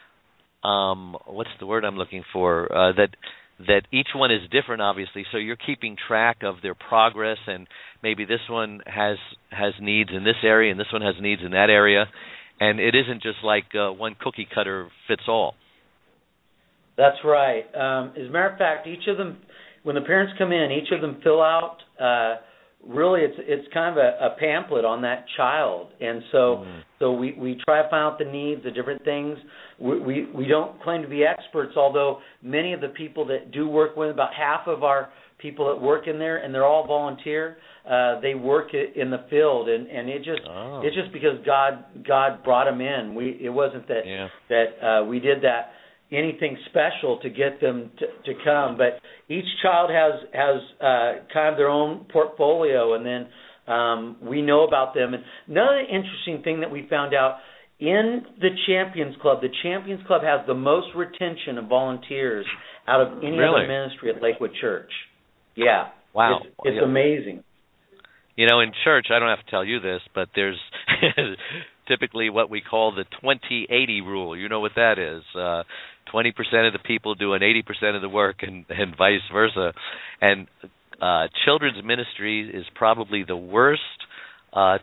[SPEAKER 2] um, what's the word I'm looking for, uh, that that each one is different, obviously, so you're keeping track of their progress, and maybe this one has has needs in this area and this one has needs in that area, and it isn't just like uh, one cookie cutter fits all.
[SPEAKER 3] That's right. Um, as a matter of fact, each of them, when the parents come in, each of them fill out, uh, really it's it's kind of a, a pamphlet on that child. And so mm. so we, we try to find out the needs, the different things. We, we we don't claim to be experts, although many of the people that do work with, about half of our people that work in there, and they're all volunteer, uh, they work in the field. And, and it just oh. it's just because God God brought them in. We It wasn't that,
[SPEAKER 2] yeah. that
[SPEAKER 3] uh, we did that anything special to get them to, to come, but each child has has uh, kind of their own portfolio, and then um, we know about them. And another interesting thing that we found out in the Champions Club, the Champions Club has the most retention of volunteers out of any
[SPEAKER 2] really?
[SPEAKER 3] other ministry at Lakewood Church. Yeah,
[SPEAKER 2] wow,
[SPEAKER 3] it's, it's
[SPEAKER 2] yeah.
[SPEAKER 3] amazing.
[SPEAKER 2] You know, in church, I don't have to tell you this, but there's typically what we call the twenty eighty rule. You know what that is. Uh, twenty percent of the people doing eighty percent of the work, and, and vice versa. And uh, children's ministry is probably the worst uh, to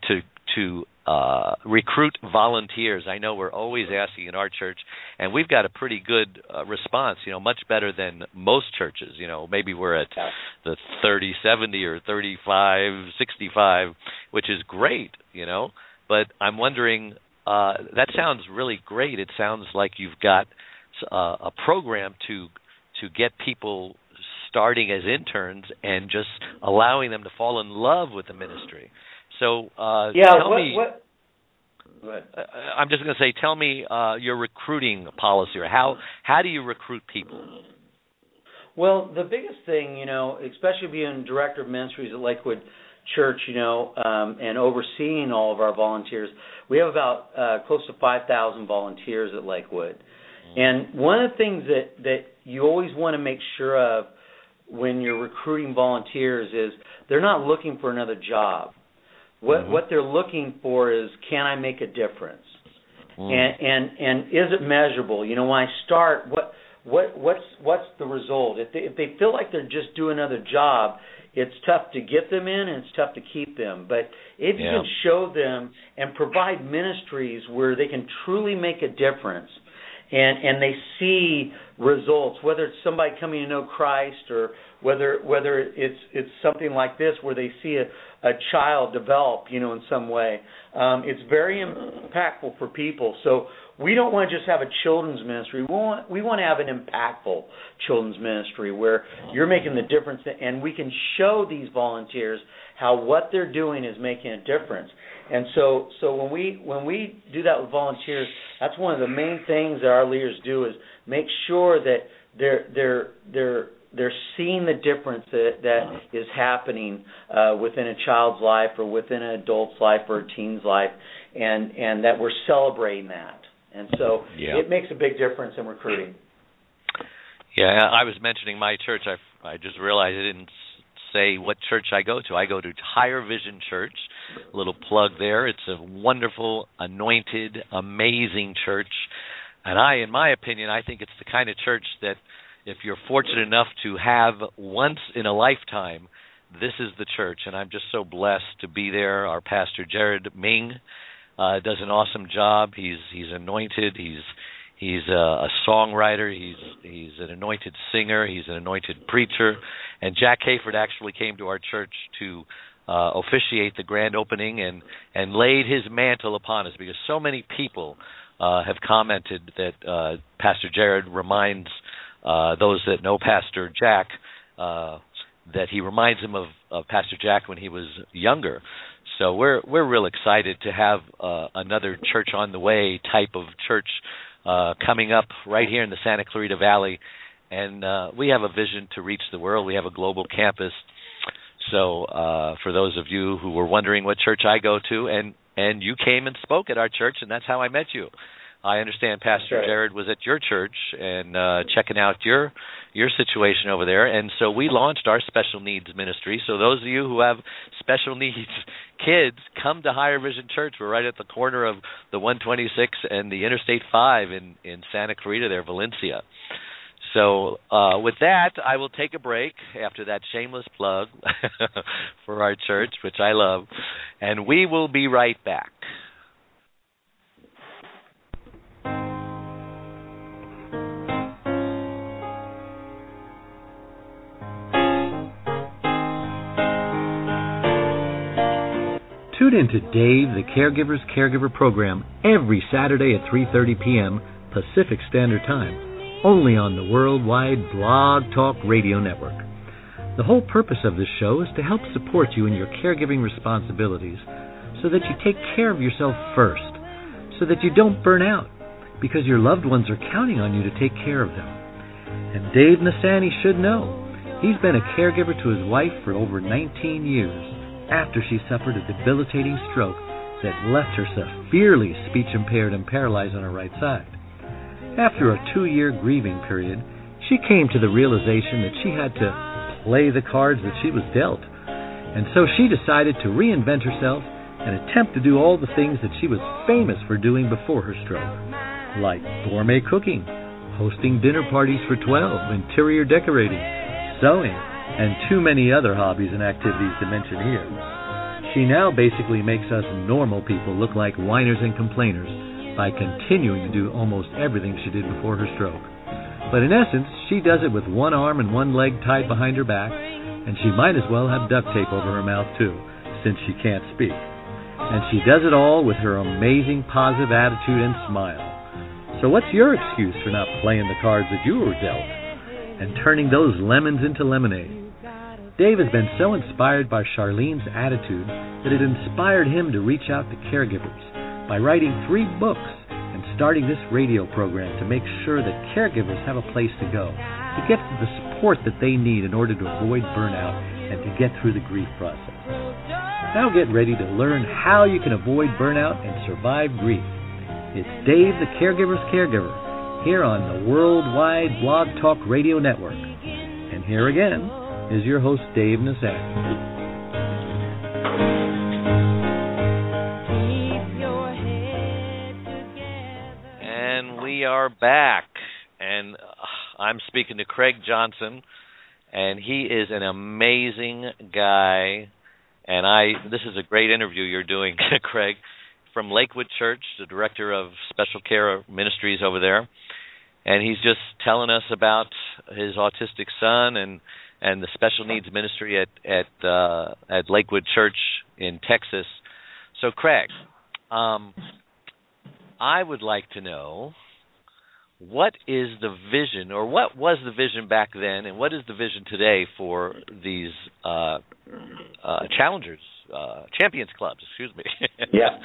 [SPEAKER 2] to uh, recruit volunteers. I know we're always asking in our church, and we've got a pretty good uh, response, you know, much better than most churches. You know, maybe we're at the thirty seventy or thirty-five sixty-five, which is great, you know. But I'm wondering, uh, that sounds really great. It sounds like you've got uh, a program to to get people starting as interns and just allowing them to fall in love with the ministry. So uh,
[SPEAKER 3] yeah,
[SPEAKER 2] tell
[SPEAKER 3] what,
[SPEAKER 2] me.
[SPEAKER 3] What? Go ahead.
[SPEAKER 2] Uh, I'm just going to say, tell me uh, your recruiting policy, or how how do you recruit people?
[SPEAKER 3] Well, the biggest thing, you know, especially being director of ministries at Lakewood Church, you know, um, and overseeing all of our volunteers, we have about uh, close to five thousand volunteers at Lakewood. Mm-hmm. And one of the things that, that you always want to make sure of when you're recruiting volunteers is they're not looking for another job. What mm-hmm. what they're looking for is, can I make a difference? Mm. And and and is it measurable? You know, when I start, what what what's what's the result? If they if they feel like they're just doing another job, it's tough to get them in and it's tough to keep them. But if yeah. you can show them and provide ministries where they can truly make a difference, and and they see results, whether it's somebody coming to know Christ, or whether whether it's it's something like this where they see a, a child develop, you know, in some way, um, it's very impactful for people. So we don't want to just have a children's ministry. We want we want to have an impactful children's ministry where you're making the difference, and we can show these volunteers how what they're doing is making a difference. And so, so when we when we do that with volunteers, that's one of the main things that our leaders do, is make sure that they're they're they're they're seeing the difference that, that is happening uh, within a child's life, or within an adult's life, or a teen's life, and and that we're celebrating that. And so yeah. it makes a big difference in recruiting.
[SPEAKER 2] Yeah, I was mentioning my church. I I just realized I didn't say what church I go to. I go to Higher Vision Church. A little plug there. It's a wonderful, anointed, amazing church. And I, in my opinion, I think it's the kind of church that if you're fortunate enough to have once in a lifetime, this is the church. And I'm just so blessed to be there. Our pastor, Jared Ming, uh, does an awesome job. He's he's anointed. He's He's a, a songwriter. He's he's an anointed singer. He's an anointed preacher. And Jack Hayford actually came to our church to uh, officiate the grand opening and, and laid his mantle upon us, because so many people uh, have commented that uh, Pastor Jared reminds uh, those that know Pastor Jack uh, that he reminds them of, of Pastor Jack when he was younger. So we're we're real excited to have uh, another church on the way type of church Uh, coming up right here in the Santa Clarita Valley. And uh, we have a vision to reach the world. We have a global campus. So uh, for those of you who were wondering what church I go to, and, and you came and spoke at our church, and that's how I met you. I understand Pastor
[SPEAKER 3] right.
[SPEAKER 2] Jared was at your church and uh, checking out your your situation over there. And so we launched our special needs ministry. So those of you who have special needs kids, come to Higher Vision Church. We're right at the corner of the one twenty-six and the Interstate five in, in Santa Clarita there, Valencia. So uh, with that, I will take a break after that shameless plug for our church, which I love. And we will be right back.
[SPEAKER 4] Tune in to Dave, the Caregiver's Caregiver program, every Saturday at three thirty p.m. Pacific Standard Time, only on the worldwide Blog Talk Radio Network. The whole purpose of this show is to help support you in your caregiving responsibilities so that you take care of yourself first, so that you don't burn out, because your loved ones are counting on you to take care of them. And Dave Nasani should know. He's been a caregiver to his wife for over nineteen years. After she suffered a debilitating stroke that left her severely speech-impaired and paralyzed on her right side. After a two-year grieving period, she came to the realization that she had to play the cards that she was dealt, and so she decided to reinvent herself and attempt to do all the things that she was famous for doing before her stroke, like gourmet cooking, hosting dinner parties for twelve, interior decorating, sewing, and too many other hobbies and activities to mention here. She now basically makes us normal people look like whiners and complainers by continuing to do almost everything she did before her stroke. But in essence, she does it with one arm and one leg tied behind her back, and she might as well have duct tape over her mouth too, since she can't speak. And she does it all with her amazing positive attitude and smile. So what's your excuse for not playing the cards that you were dealt and turning those lemons into lemonade? Dave has been so inspired by Charlene's attitude that it inspired him to reach out to caregivers by writing three books and starting this radio program to make sure that caregivers have a place to go, to get the support that they need in order to avoid burnout and to get through the grief process. Now get ready to learn how you can avoid burnout and survive grief. It's Dave the Caregiver's Caregiver here on the Worldwide Blog Talk Radio Network. And here again is your host, Dave Nassan.
[SPEAKER 2] And we are back. And uh, I'm speaking to Craig Johnson, and he is an amazing guy. And I, this is a great interview you're doing, Craig, from Lakewood Church, the director of Special Care Ministries over there. And he's just telling us about his autistic son and and the special needs ministry at at uh, at Lakewood Church in Texas. So, Craig, um, I would like to know, what is the vision, or what was the vision back then, and what is the vision today for these uh, uh, challengers, uh, champions clubs? Excuse me.
[SPEAKER 3] Yeah.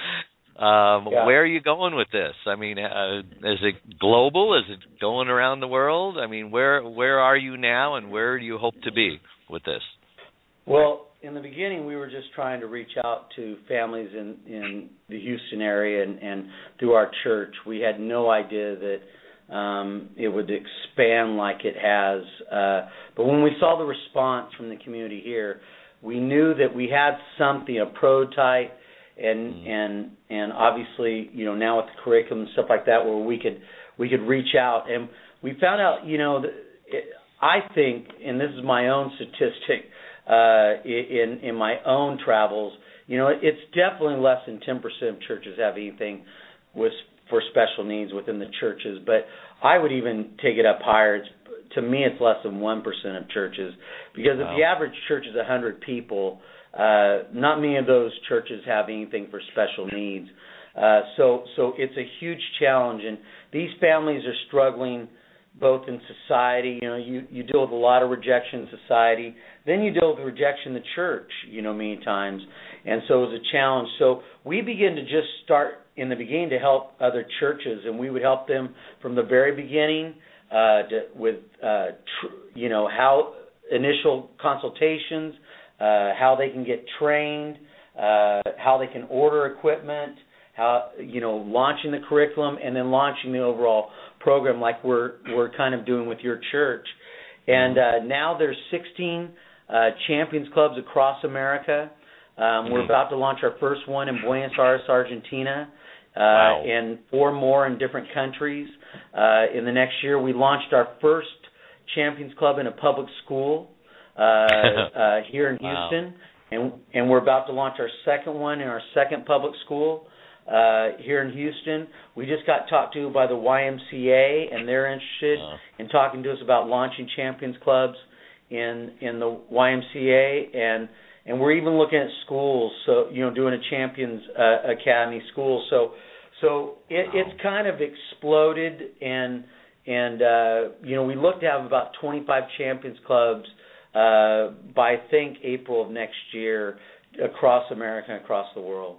[SPEAKER 2] Um,
[SPEAKER 3] yeah.
[SPEAKER 2] Where are you going with this? I mean, uh, is it global? Is it going around the world? I mean, where where are you now, and where do you hope to be with this?
[SPEAKER 3] Well, in the beginning, we were just trying to reach out to families in, in the Houston area and, and through our church. We had no idea that um, it would expand like it has. Uh, but when we saw the response from the community here, we knew that we had something, a prototype, and mm. and and obviously, you know, now with the curriculum and stuff like that, where we could we could reach out, and we found out, you know, that it, I think, and this is my own statistic uh, in in my own travels, you know, it's definitely less than ten percent of churches have anything with for special needs within the churches, but I would even take it up higher. It's, to me, it's less than one percent of churches, because wow. if the average church is one hundred people, Uh, not many of those churches have anything for special needs. Uh, so so it's a huge challenge, and these families are struggling both in society. You know, you, you deal with a lot of rejection in society. Then you deal with rejection in the church, you know, many times. And so it was a challenge. So we began to just start in the beginning to help other churches, and we would help them from the very beginning uh, to, with, uh, tr- you know, how initial consultations, Uh, how they can get trained, uh, how they can order equipment, how, you know, launching the curriculum, and then launching the overall program like we're we're kind of doing with your church. And uh, now there's sixteen uh, Champions Clubs across America. Um, we're about to launch our first one in Buenos Aires, Argentina, uh,
[SPEAKER 2] wow.
[SPEAKER 3] and four more in different countries. Uh, in the next year, we launched our first Champions Club in a public school. Uh, uh, here in Houston, wow. and and we're about to launch our second one in our second public school uh, here in Houston. We just got talked to by the Y M C A, and they're interested wow. in talking to us about launching Champions Clubs in in the Y M C A, and and we're even looking at schools, so you know, doing a Champions uh, Academy school. So so it, wow. it's kind of exploded, and and uh, you know, we look to have about twenty-five Champions Clubs Uh, by I think April of next year across America and across the world.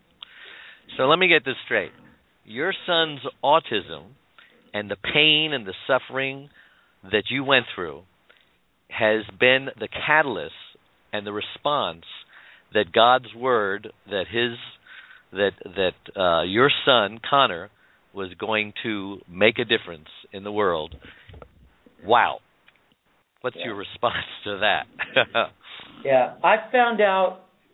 [SPEAKER 2] So let me get this straight. Your son's autism and the pain and the suffering that you went through has been the catalyst and the response that God's word that his that that uh, your son Connor was going to make a difference in the world. Wow. What's yeah. your response to that?
[SPEAKER 3] Yeah, I found out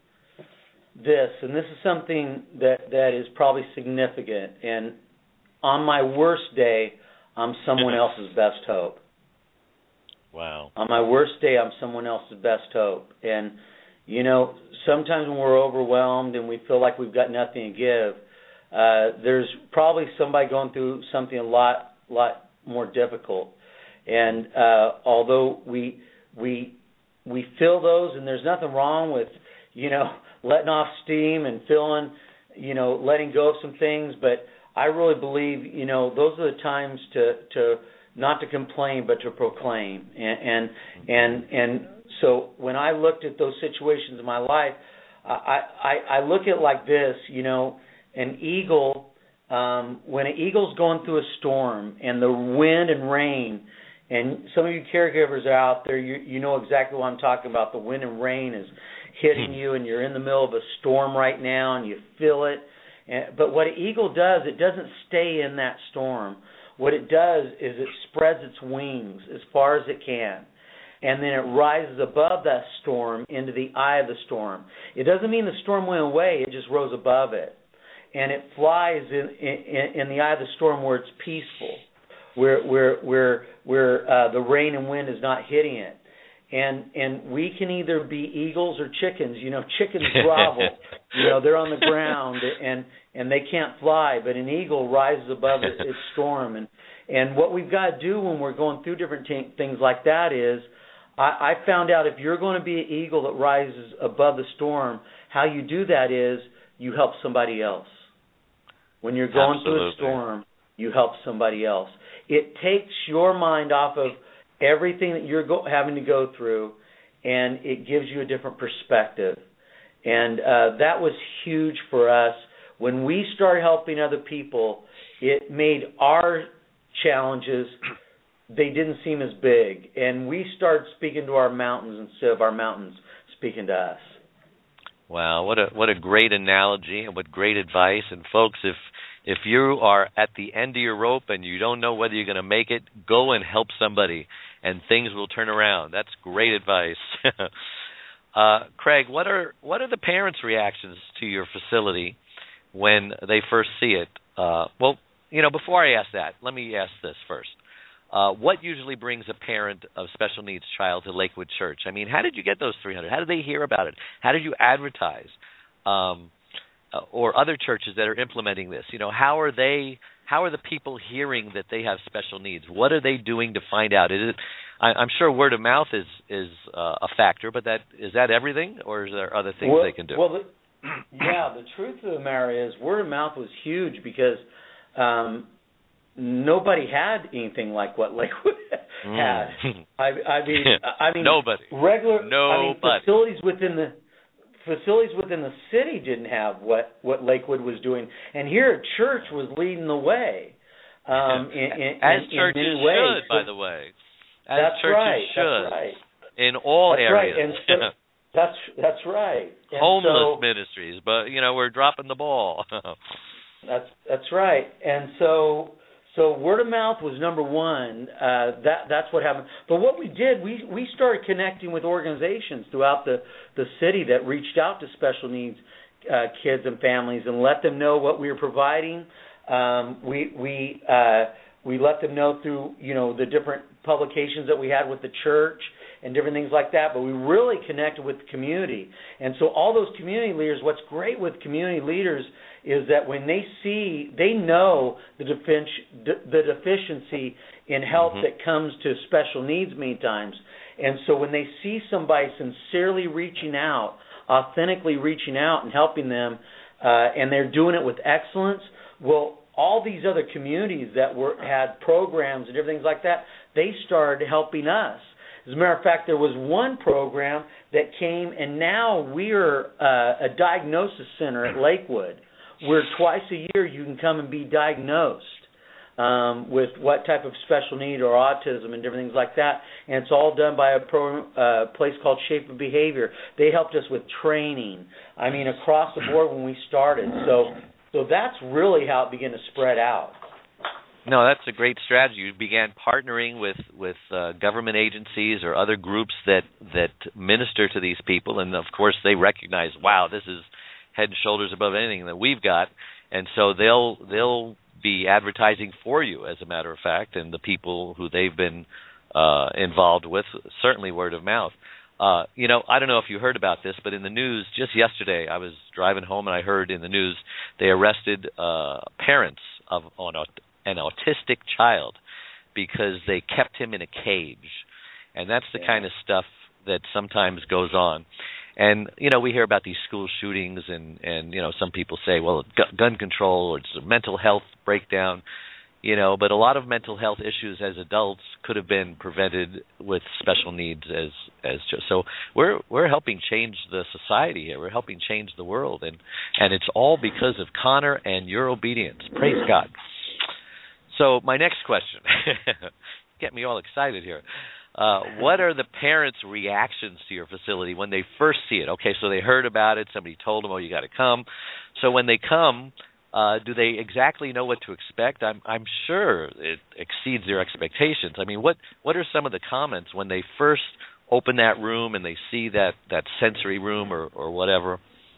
[SPEAKER 3] this, and this is something that, that is probably significant. And on my worst day, I'm someone else's best hope.
[SPEAKER 2] Wow.
[SPEAKER 3] On my worst day, I'm someone else's best hope. And, you know, sometimes when we're overwhelmed and we feel like we've got nothing to give, uh, there's probably somebody going through something a lot, lot more difficult. And uh, although we we we feel those, and there's nothing wrong with, you know, letting off steam and feeling, you know, letting go of some things, but I really believe, you know, those are the times to to not to complain but to proclaim. And and and, and so when I looked at those situations in my life, I, I, I look at it like this, you know, an eagle, um, when an eagle's going through a storm and the wind and rain, and some of you caregivers are out there, you, you know exactly what I'm talking about. The wind and rain is hitting you and you're in the middle of a storm right now and you feel it. And, but what an eagle does, it doesn't stay in that storm. What it does is it spreads its wings as far as it can, and then it rises above that storm into the eye of the storm. It doesn't mean the storm went away, it just rose above it. And it flies in, in, in the eye of the storm where it's peaceful, where where where where uh, the rain and wind is not hitting it. And and we can either be eagles or chickens. You know, chickens grovel. You know, they're on the ground and and they can't fly. But an eagle rises above its, its storm. And and what we've got to do when we're going through different t- things like that is, I, I found out if you're going to be an eagle that rises above the storm, how you do that is you help somebody else. When you're going
[SPEAKER 2] Absolutely.
[SPEAKER 3] through a storm, you help somebody else. It takes your mind off of everything that you're go- having to go through, and it gives you a different perspective. And uh, that was huge for us. When we started helping other people, it made our challenges, they didn't seem as big. And we started speaking to our mountains instead of our mountains speaking to us.
[SPEAKER 2] Wow, what a what a great analogy and what great advice. And folks, if if you are at the end of your rope and you don't know whether you're going to make it, go and help somebody, and things will turn around. That's great advice. uh, Craig, what are what are the parents' reactions to your facility when they first see it? Uh, well, you know, before I ask that, let me ask this first. Uh, what usually brings a parent of special needs child to Lakewood Church? I mean, how did you get those three hundred? How did they hear about it? How did you advertise? Um, uh, or other churches that are implementing this? You know, how are they? How are the people hearing that they have special needs? What are they doing to find out? Is it? I, I'm sure word of mouth is is uh, a factor, but that is that everything, or is there other things
[SPEAKER 3] well,
[SPEAKER 2] they can do?
[SPEAKER 3] Well, the, yeah, the truth of the matter is, word of mouth was huge because. Um, Nobody had anything like what Lakewood had.
[SPEAKER 2] Mm.
[SPEAKER 3] I, I mean, I mean,
[SPEAKER 2] nobody.
[SPEAKER 3] Regular.
[SPEAKER 2] Nobody.
[SPEAKER 3] I mean, facilities within the facilities within the city didn't have what, what Lakewood was doing, and here at church was leading the way. Um, in, in,
[SPEAKER 2] As
[SPEAKER 3] in,
[SPEAKER 2] churches
[SPEAKER 3] in many ways.
[SPEAKER 2] should, by the way. As
[SPEAKER 3] that's
[SPEAKER 2] churches
[SPEAKER 3] right.
[SPEAKER 2] should.
[SPEAKER 3] That's right.
[SPEAKER 2] In all
[SPEAKER 3] that's
[SPEAKER 2] areas.
[SPEAKER 3] Right. And so, that's that's right. And
[SPEAKER 2] Homeless
[SPEAKER 3] so,
[SPEAKER 2] ministries, but you know we're dropping the ball.
[SPEAKER 3] that's that's right. And so. So word of mouth was number one. Uh, that that's what happened. But what we did, we we started connecting with organizations throughout the, the city that reached out to special needs uh, kids and families and let them know what we were providing. Um, we we uh, we let them know through you know the different publications that we had with the church and different things like that. But we really connected with the community. And so all those community leaders. What's great with community leaders is that when they see, they know the, defici- the deficiency in help mm-hmm. that comes to special needs many times. And so when they see somebody sincerely reaching out, authentically reaching out and helping them, uh, and they're doing it with excellence, well, all these other communities that were had programs and everything like that, they started helping us. As a matter of fact, there was one program that came, and now we're uh, a diagnosis center at Lakewood, where twice a year you can come and be diagnosed um, with what type of special need or autism and different things like that. And it's all done by a pro, uh, place called Shape of Behavior. They helped us with training, I mean, across the board when we started. So so that's really how it began to spread out.
[SPEAKER 2] No, that's a great strategy. You began partnering with, with uh, government agencies or other groups that, that minister to these people, and, of course, they recognize, wow, this is head and shoulders above anything that we've got, and so they'll they'll be advertising for you, as a matter of fact, and the people who they've been uh, involved with, certainly word of mouth. Uh, you know, I don't know if you heard about this, but in the news just yesterday, I was driving home and I heard in the news they arrested uh, parents of an, an autistic child because they kept him in a cage. And that's the yeah. kind of stuff that sometimes goes on. And, you know, we hear about these school shootings and, and you know, some people say, well, gu- gun control or it's a mental health breakdown. You know, but a lot of mental health issues as adults could have been prevented with special needs as as just, so we're we're helping change the society here. We're helping change the world, and and it's all because of Connor and your obedience. Praise God. So my next question, get me all excited here. Uh, what are the parents' reactions to your facility when they first see it? Okay, so they heard about it. Somebody told them, oh, you got to come. So when they come, Uh, do they exactly know what to expect? I'm I'm sure it exceeds their expectations. I mean, what what are some of the comments when they first open that room and they see that, that sensory room or, or whatever?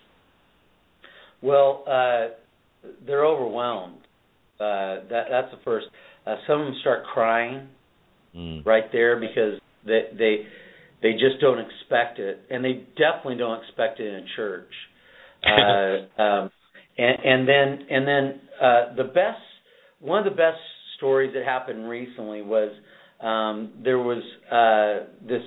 [SPEAKER 3] Well, uh, they're overwhelmed. Uh, that that's the first. Uh, some of them start crying mm. right there because they, they they just don't expect it, and they definitely don't expect it in a church. Uh, um, And, and then, and then uh, the best, one of the best stories that happened recently was um, there was uh, this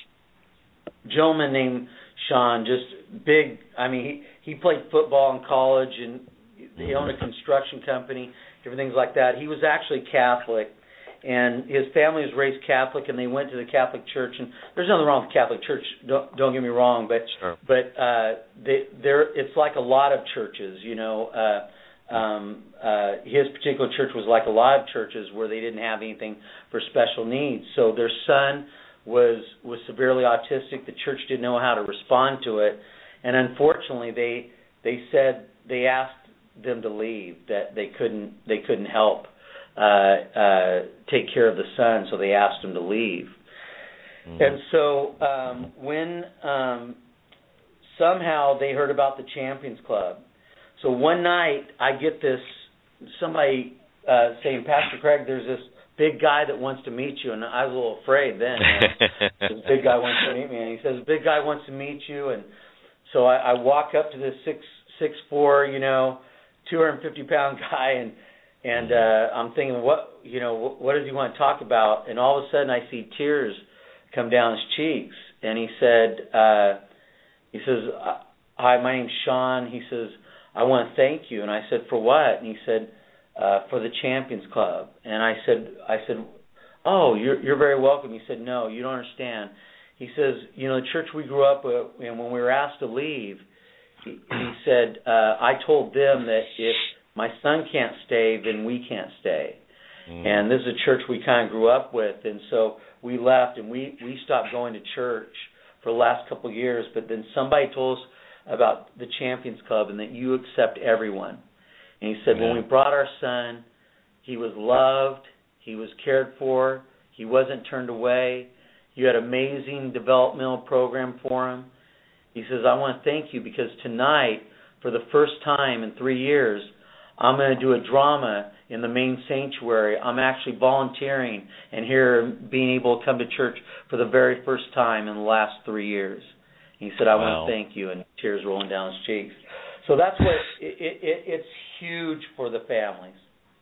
[SPEAKER 3] gentleman named Sean, just big. I mean, he, he played football in college and he owned a construction company, different things like that. He was actually Catholic, and his family was raised Catholic, and they went to the Catholic Church. And there's nothing wrong with Catholic Church. Don't, don't get me wrong, but
[SPEAKER 2] sure.
[SPEAKER 3] but uh, they, there it's like a lot of churches, you know. Uh, um, uh, his particular church was like a lot of churches where they didn't have anything for special needs. So their son was was severely autistic. The church didn't know how to respond to it, and unfortunately, they they said they asked them to leave, that they couldn't they couldn't help. Uh, uh, take care of the son, so they asked him to leave. Mm-hmm. And so um, when um, somehow they heard about the Champions Club, so one night I get this, somebody uh, saying, Pastor Craig, there's this big guy that wants to meet you, and I was a little afraid then. You know? This big guy wants to meet me, and he says, big guy wants to meet you, and so I, I walk up to this six six four, you know, two hundred fifty pound guy, and And uh, I'm thinking, what you know, what, what does he want to talk about? And all of a sudden, I see tears come down his cheeks. And he said, uh, he says, "Hi, my name's Sean." He says, "I want to thank you." And I said, "For what?" And he said, uh, "For the Champions Club." And I said, "I said, oh, you're you're very welcome." He said, "No, you don't understand." He says, "You know, the church we grew up with, and when we were asked to leave, he, he said, uh, I told them that if my son can't stay, then we can't stay." Mm. And this is a church we kind of grew up with, and so we left, and we, we stopped going to church for the last couple of years, but then somebody told us about the Champions Club and that you accept everyone. And he said, yeah. when we brought our son, he was loved, he was cared for, he wasn't turned away, you had an amazing developmental program for him. He says, I want to thank you because tonight, for the first time in three years, I'm going to do a drama in the main sanctuary. I'm actually volunteering and here being able to come to church for the very first time in the last three years. And he said, I wow. want to thank you, and tears rolling down his cheeks. So that's what, it, it, it's huge for the families.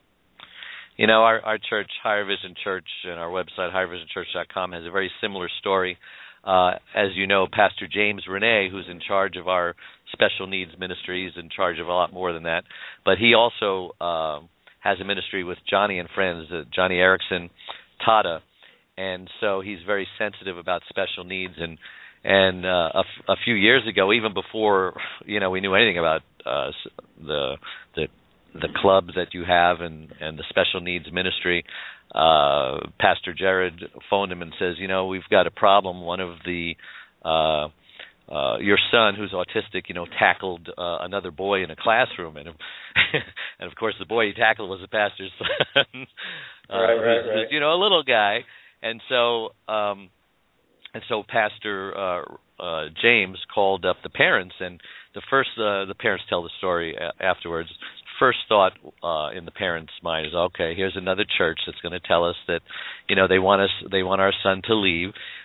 [SPEAKER 2] You know, our, our church, Higher Vision Church, and our website, higher vision church dot com, has a very similar story. Uh, as you know, Pastor James Rene, who's in charge of our special needs ministries, in charge of a lot more than that. But he also uh, has a ministry with Johnny and Friends, uh, Johnny Erickson Tata, and so he's very sensitive about special needs. And and uh, a, f- a few years ago, even before you know we knew anything about uh, the the the clubs that you have and, and the special needs ministry, uh, Pastor Jared phoned him and says, you know, we've got a problem. One of the uh, Uh, your son, who's autistic, you know, tackled uh, another boy in a classroom, and and of course the boy he tackled was the pastor's son, uh,
[SPEAKER 3] right, right,
[SPEAKER 2] who's,
[SPEAKER 3] right.
[SPEAKER 2] you know, a little guy, and so um, and so Pastor uh, uh, James called up the parents, and the first uh, the parents tell the story afterwards. First thought uh, in the parents' mind is, okay, here's another church that's going to tell us that, you know, they want us, they want our son to leave.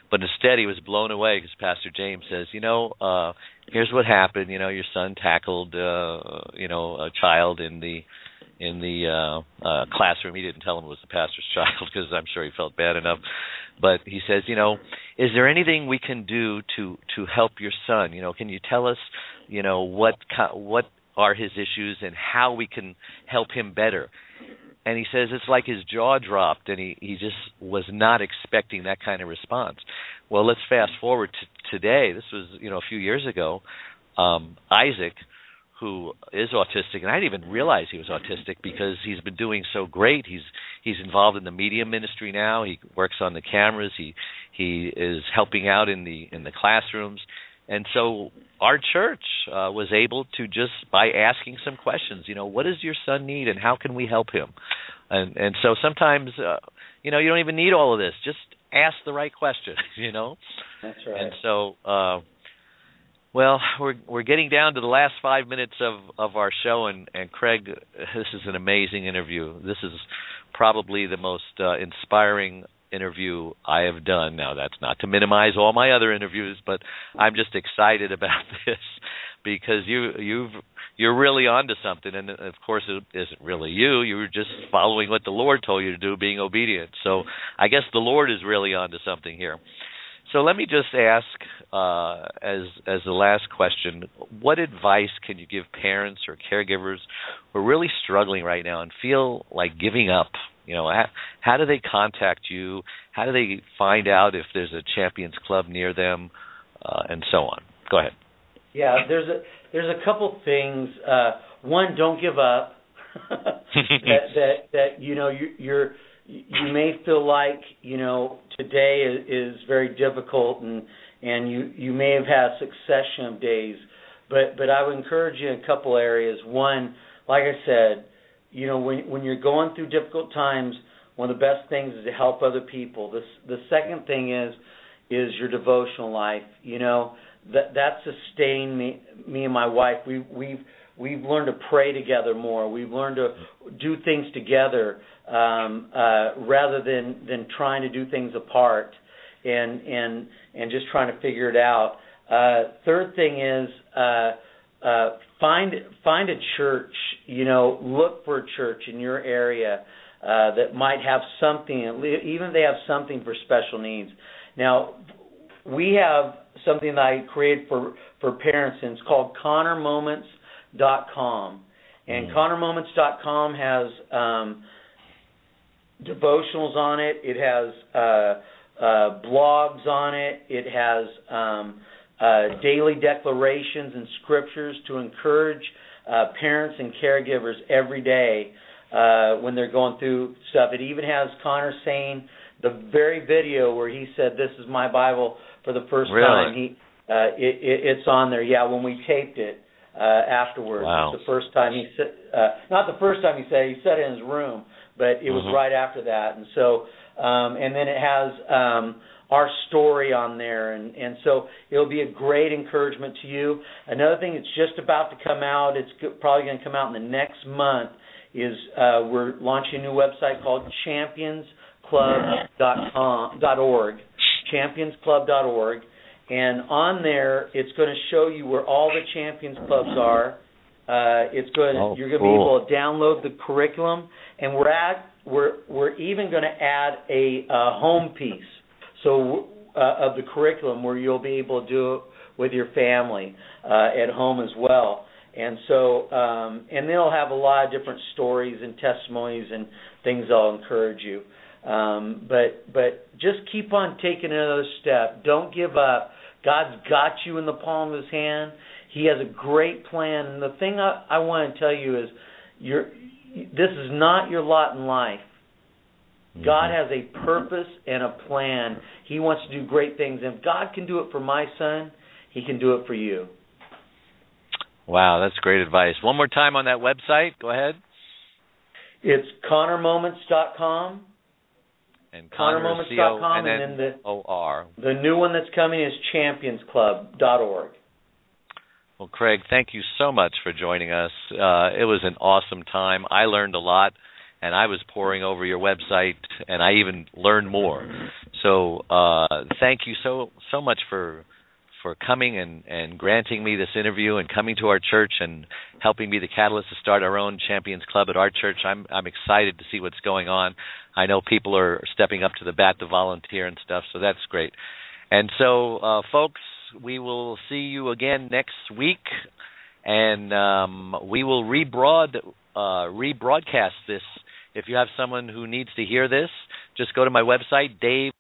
[SPEAKER 2] But instead, he was blown away because Pastor James says, you know, uh, here's what happened. You know, your son tackled, uh, you know, a child in the in the uh, uh, classroom. He didn't tell him it was the pastor's child because I'm sure he felt bad enough. But he says, you know, is there anything we can do to to help your son? You know, can you tell us, you know, what what are his issues and how we can help him better? And he says it's like his jaw dropped, and he, he just was not expecting that kind of response. Well, let's fast forward to today. This was, you know, a few years ago. Um, Isaac, who is autistic, and I didn't even realize he was autistic because he's been doing so great. He's he's involved in the media ministry now. He works on the cameras. He he is helping out in the in the classrooms. And so our church uh, was able to just, by asking some questions, you know, what does your son need and how can we help him? And and so sometimes, uh, you know, you don't even need all of this. Just ask the right question, you know?
[SPEAKER 3] That's right.
[SPEAKER 2] And so, uh, well, we're we're getting down to the last five minutes of, of our show, and, and Craig, this is an amazing interview. This is probably the most uh, inspiring interview I have done. Now, that's not to minimize all my other interviews, but I'm just excited about this because you you've you're really onto something, and of course it isn't really you. You were just following what the Lord told you to do, being obedient. So I guess the Lord is really onto something here. So let me just ask, uh, as as the last question, what advice can you give parents or caregivers who are really struggling right now and feel like giving up? You know, how, how do they contact you? How do they find out if there's a Champions Club near them, uh, and so on? Go ahead.
[SPEAKER 3] Yeah, there's a there's a couple things. Uh, one, don't give up. that that that you know you, you're you may feel like you know today is, is very difficult, and and you you may have had a succession of days, but but I would encourage you in a couple areas. One, like I said, you know, when when you're going through difficult times, one of the best things is to help other people. The the second thing is is your devotional life. You know, that that sustained me me and my wife. We we've we've learned to pray together more. We've learned to do things together um, uh, rather than than trying to do things apart and and and just trying to figure it out. Uh, third thing is. Uh, Uh, find find a church, you know, look for a church in your area uh, that might have something, even if they have something for special needs. Now, we have something that I created for, for parents, and it's called Connor Moments dot com. And mm. Connor Moments dot com has um, devotionals on it. It has uh, uh, blogs on it. It has... Um, Uh, daily declarations and scriptures to encourage uh, parents and caregivers every day uh, when they're going through stuff. It even has Connor saying the very video where he said, "This is my Bible" for the first
[SPEAKER 2] really?
[SPEAKER 3] time. He, uh, it, it, it's on there. Yeah, when we taped it uh, afterwards.
[SPEAKER 2] Wow.
[SPEAKER 3] It's the first time he said, uh, not the first time he said it, he said it in his room, but it was
[SPEAKER 2] mm-hmm.
[SPEAKER 3] right after that. And so, um, and then it has. Um, our story on there, and, and so it'll be a great encouragement to you. Another thing that's just about to come out, it's probably going to come out in the next month, is uh, we're launching a new website called champions club dot org, champions club dot org, and on there it's going to show you where all the Champions Clubs are. Uh, it's going to,
[SPEAKER 2] oh,
[SPEAKER 3] you're going to
[SPEAKER 2] cool.
[SPEAKER 3] be able to download the curriculum, and we're at we're we're even going to add a, a home piece. So uh, of the curriculum where you'll be able to do it with your family uh, at home as well. And so, um, and they'll have a lot of different stories and testimonies and things that'll encourage you. Um, but but just keep on taking another step. Don't give up. God's got you in the palm of His hand. He has a great plan. And the thing I, I want to tell you is, you're, this is not your lot in life. God has a purpose and a plan. He wants to do great things. And if God can do it for my son, He can do it for you.
[SPEAKER 2] Wow, that's great advice. One more time on that website. Go ahead.
[SPEAKER 3] It's Connor Moments dot com.
[SPEAKER 2] And
[SPEAKER 3] Connor Moments dot com. And then the,
[SPEAKER 2] O R.
[SPEAKER 3] the new one that's coming is champions club dot org.
[SPEAKER 2] Well, Craig, thank you so much for joining us. Uh, it was an awesome time. I learned a lot. And I was poring over your website, and I even learned more. So uh, thank you so so much for for coming and, and granting me this interview and coming to our church and helping be the catalyst to start our own Champions Club at our church. I'm I'm excited to see what's going on. I know people are stepping up to the bat to volunteer and stuff, so that's great. And so, uh, folks, we will see you again next week, and um, we will rebroad, uh, rebroadcast this. If you have someone who needs to hear this, just go to my website, Dave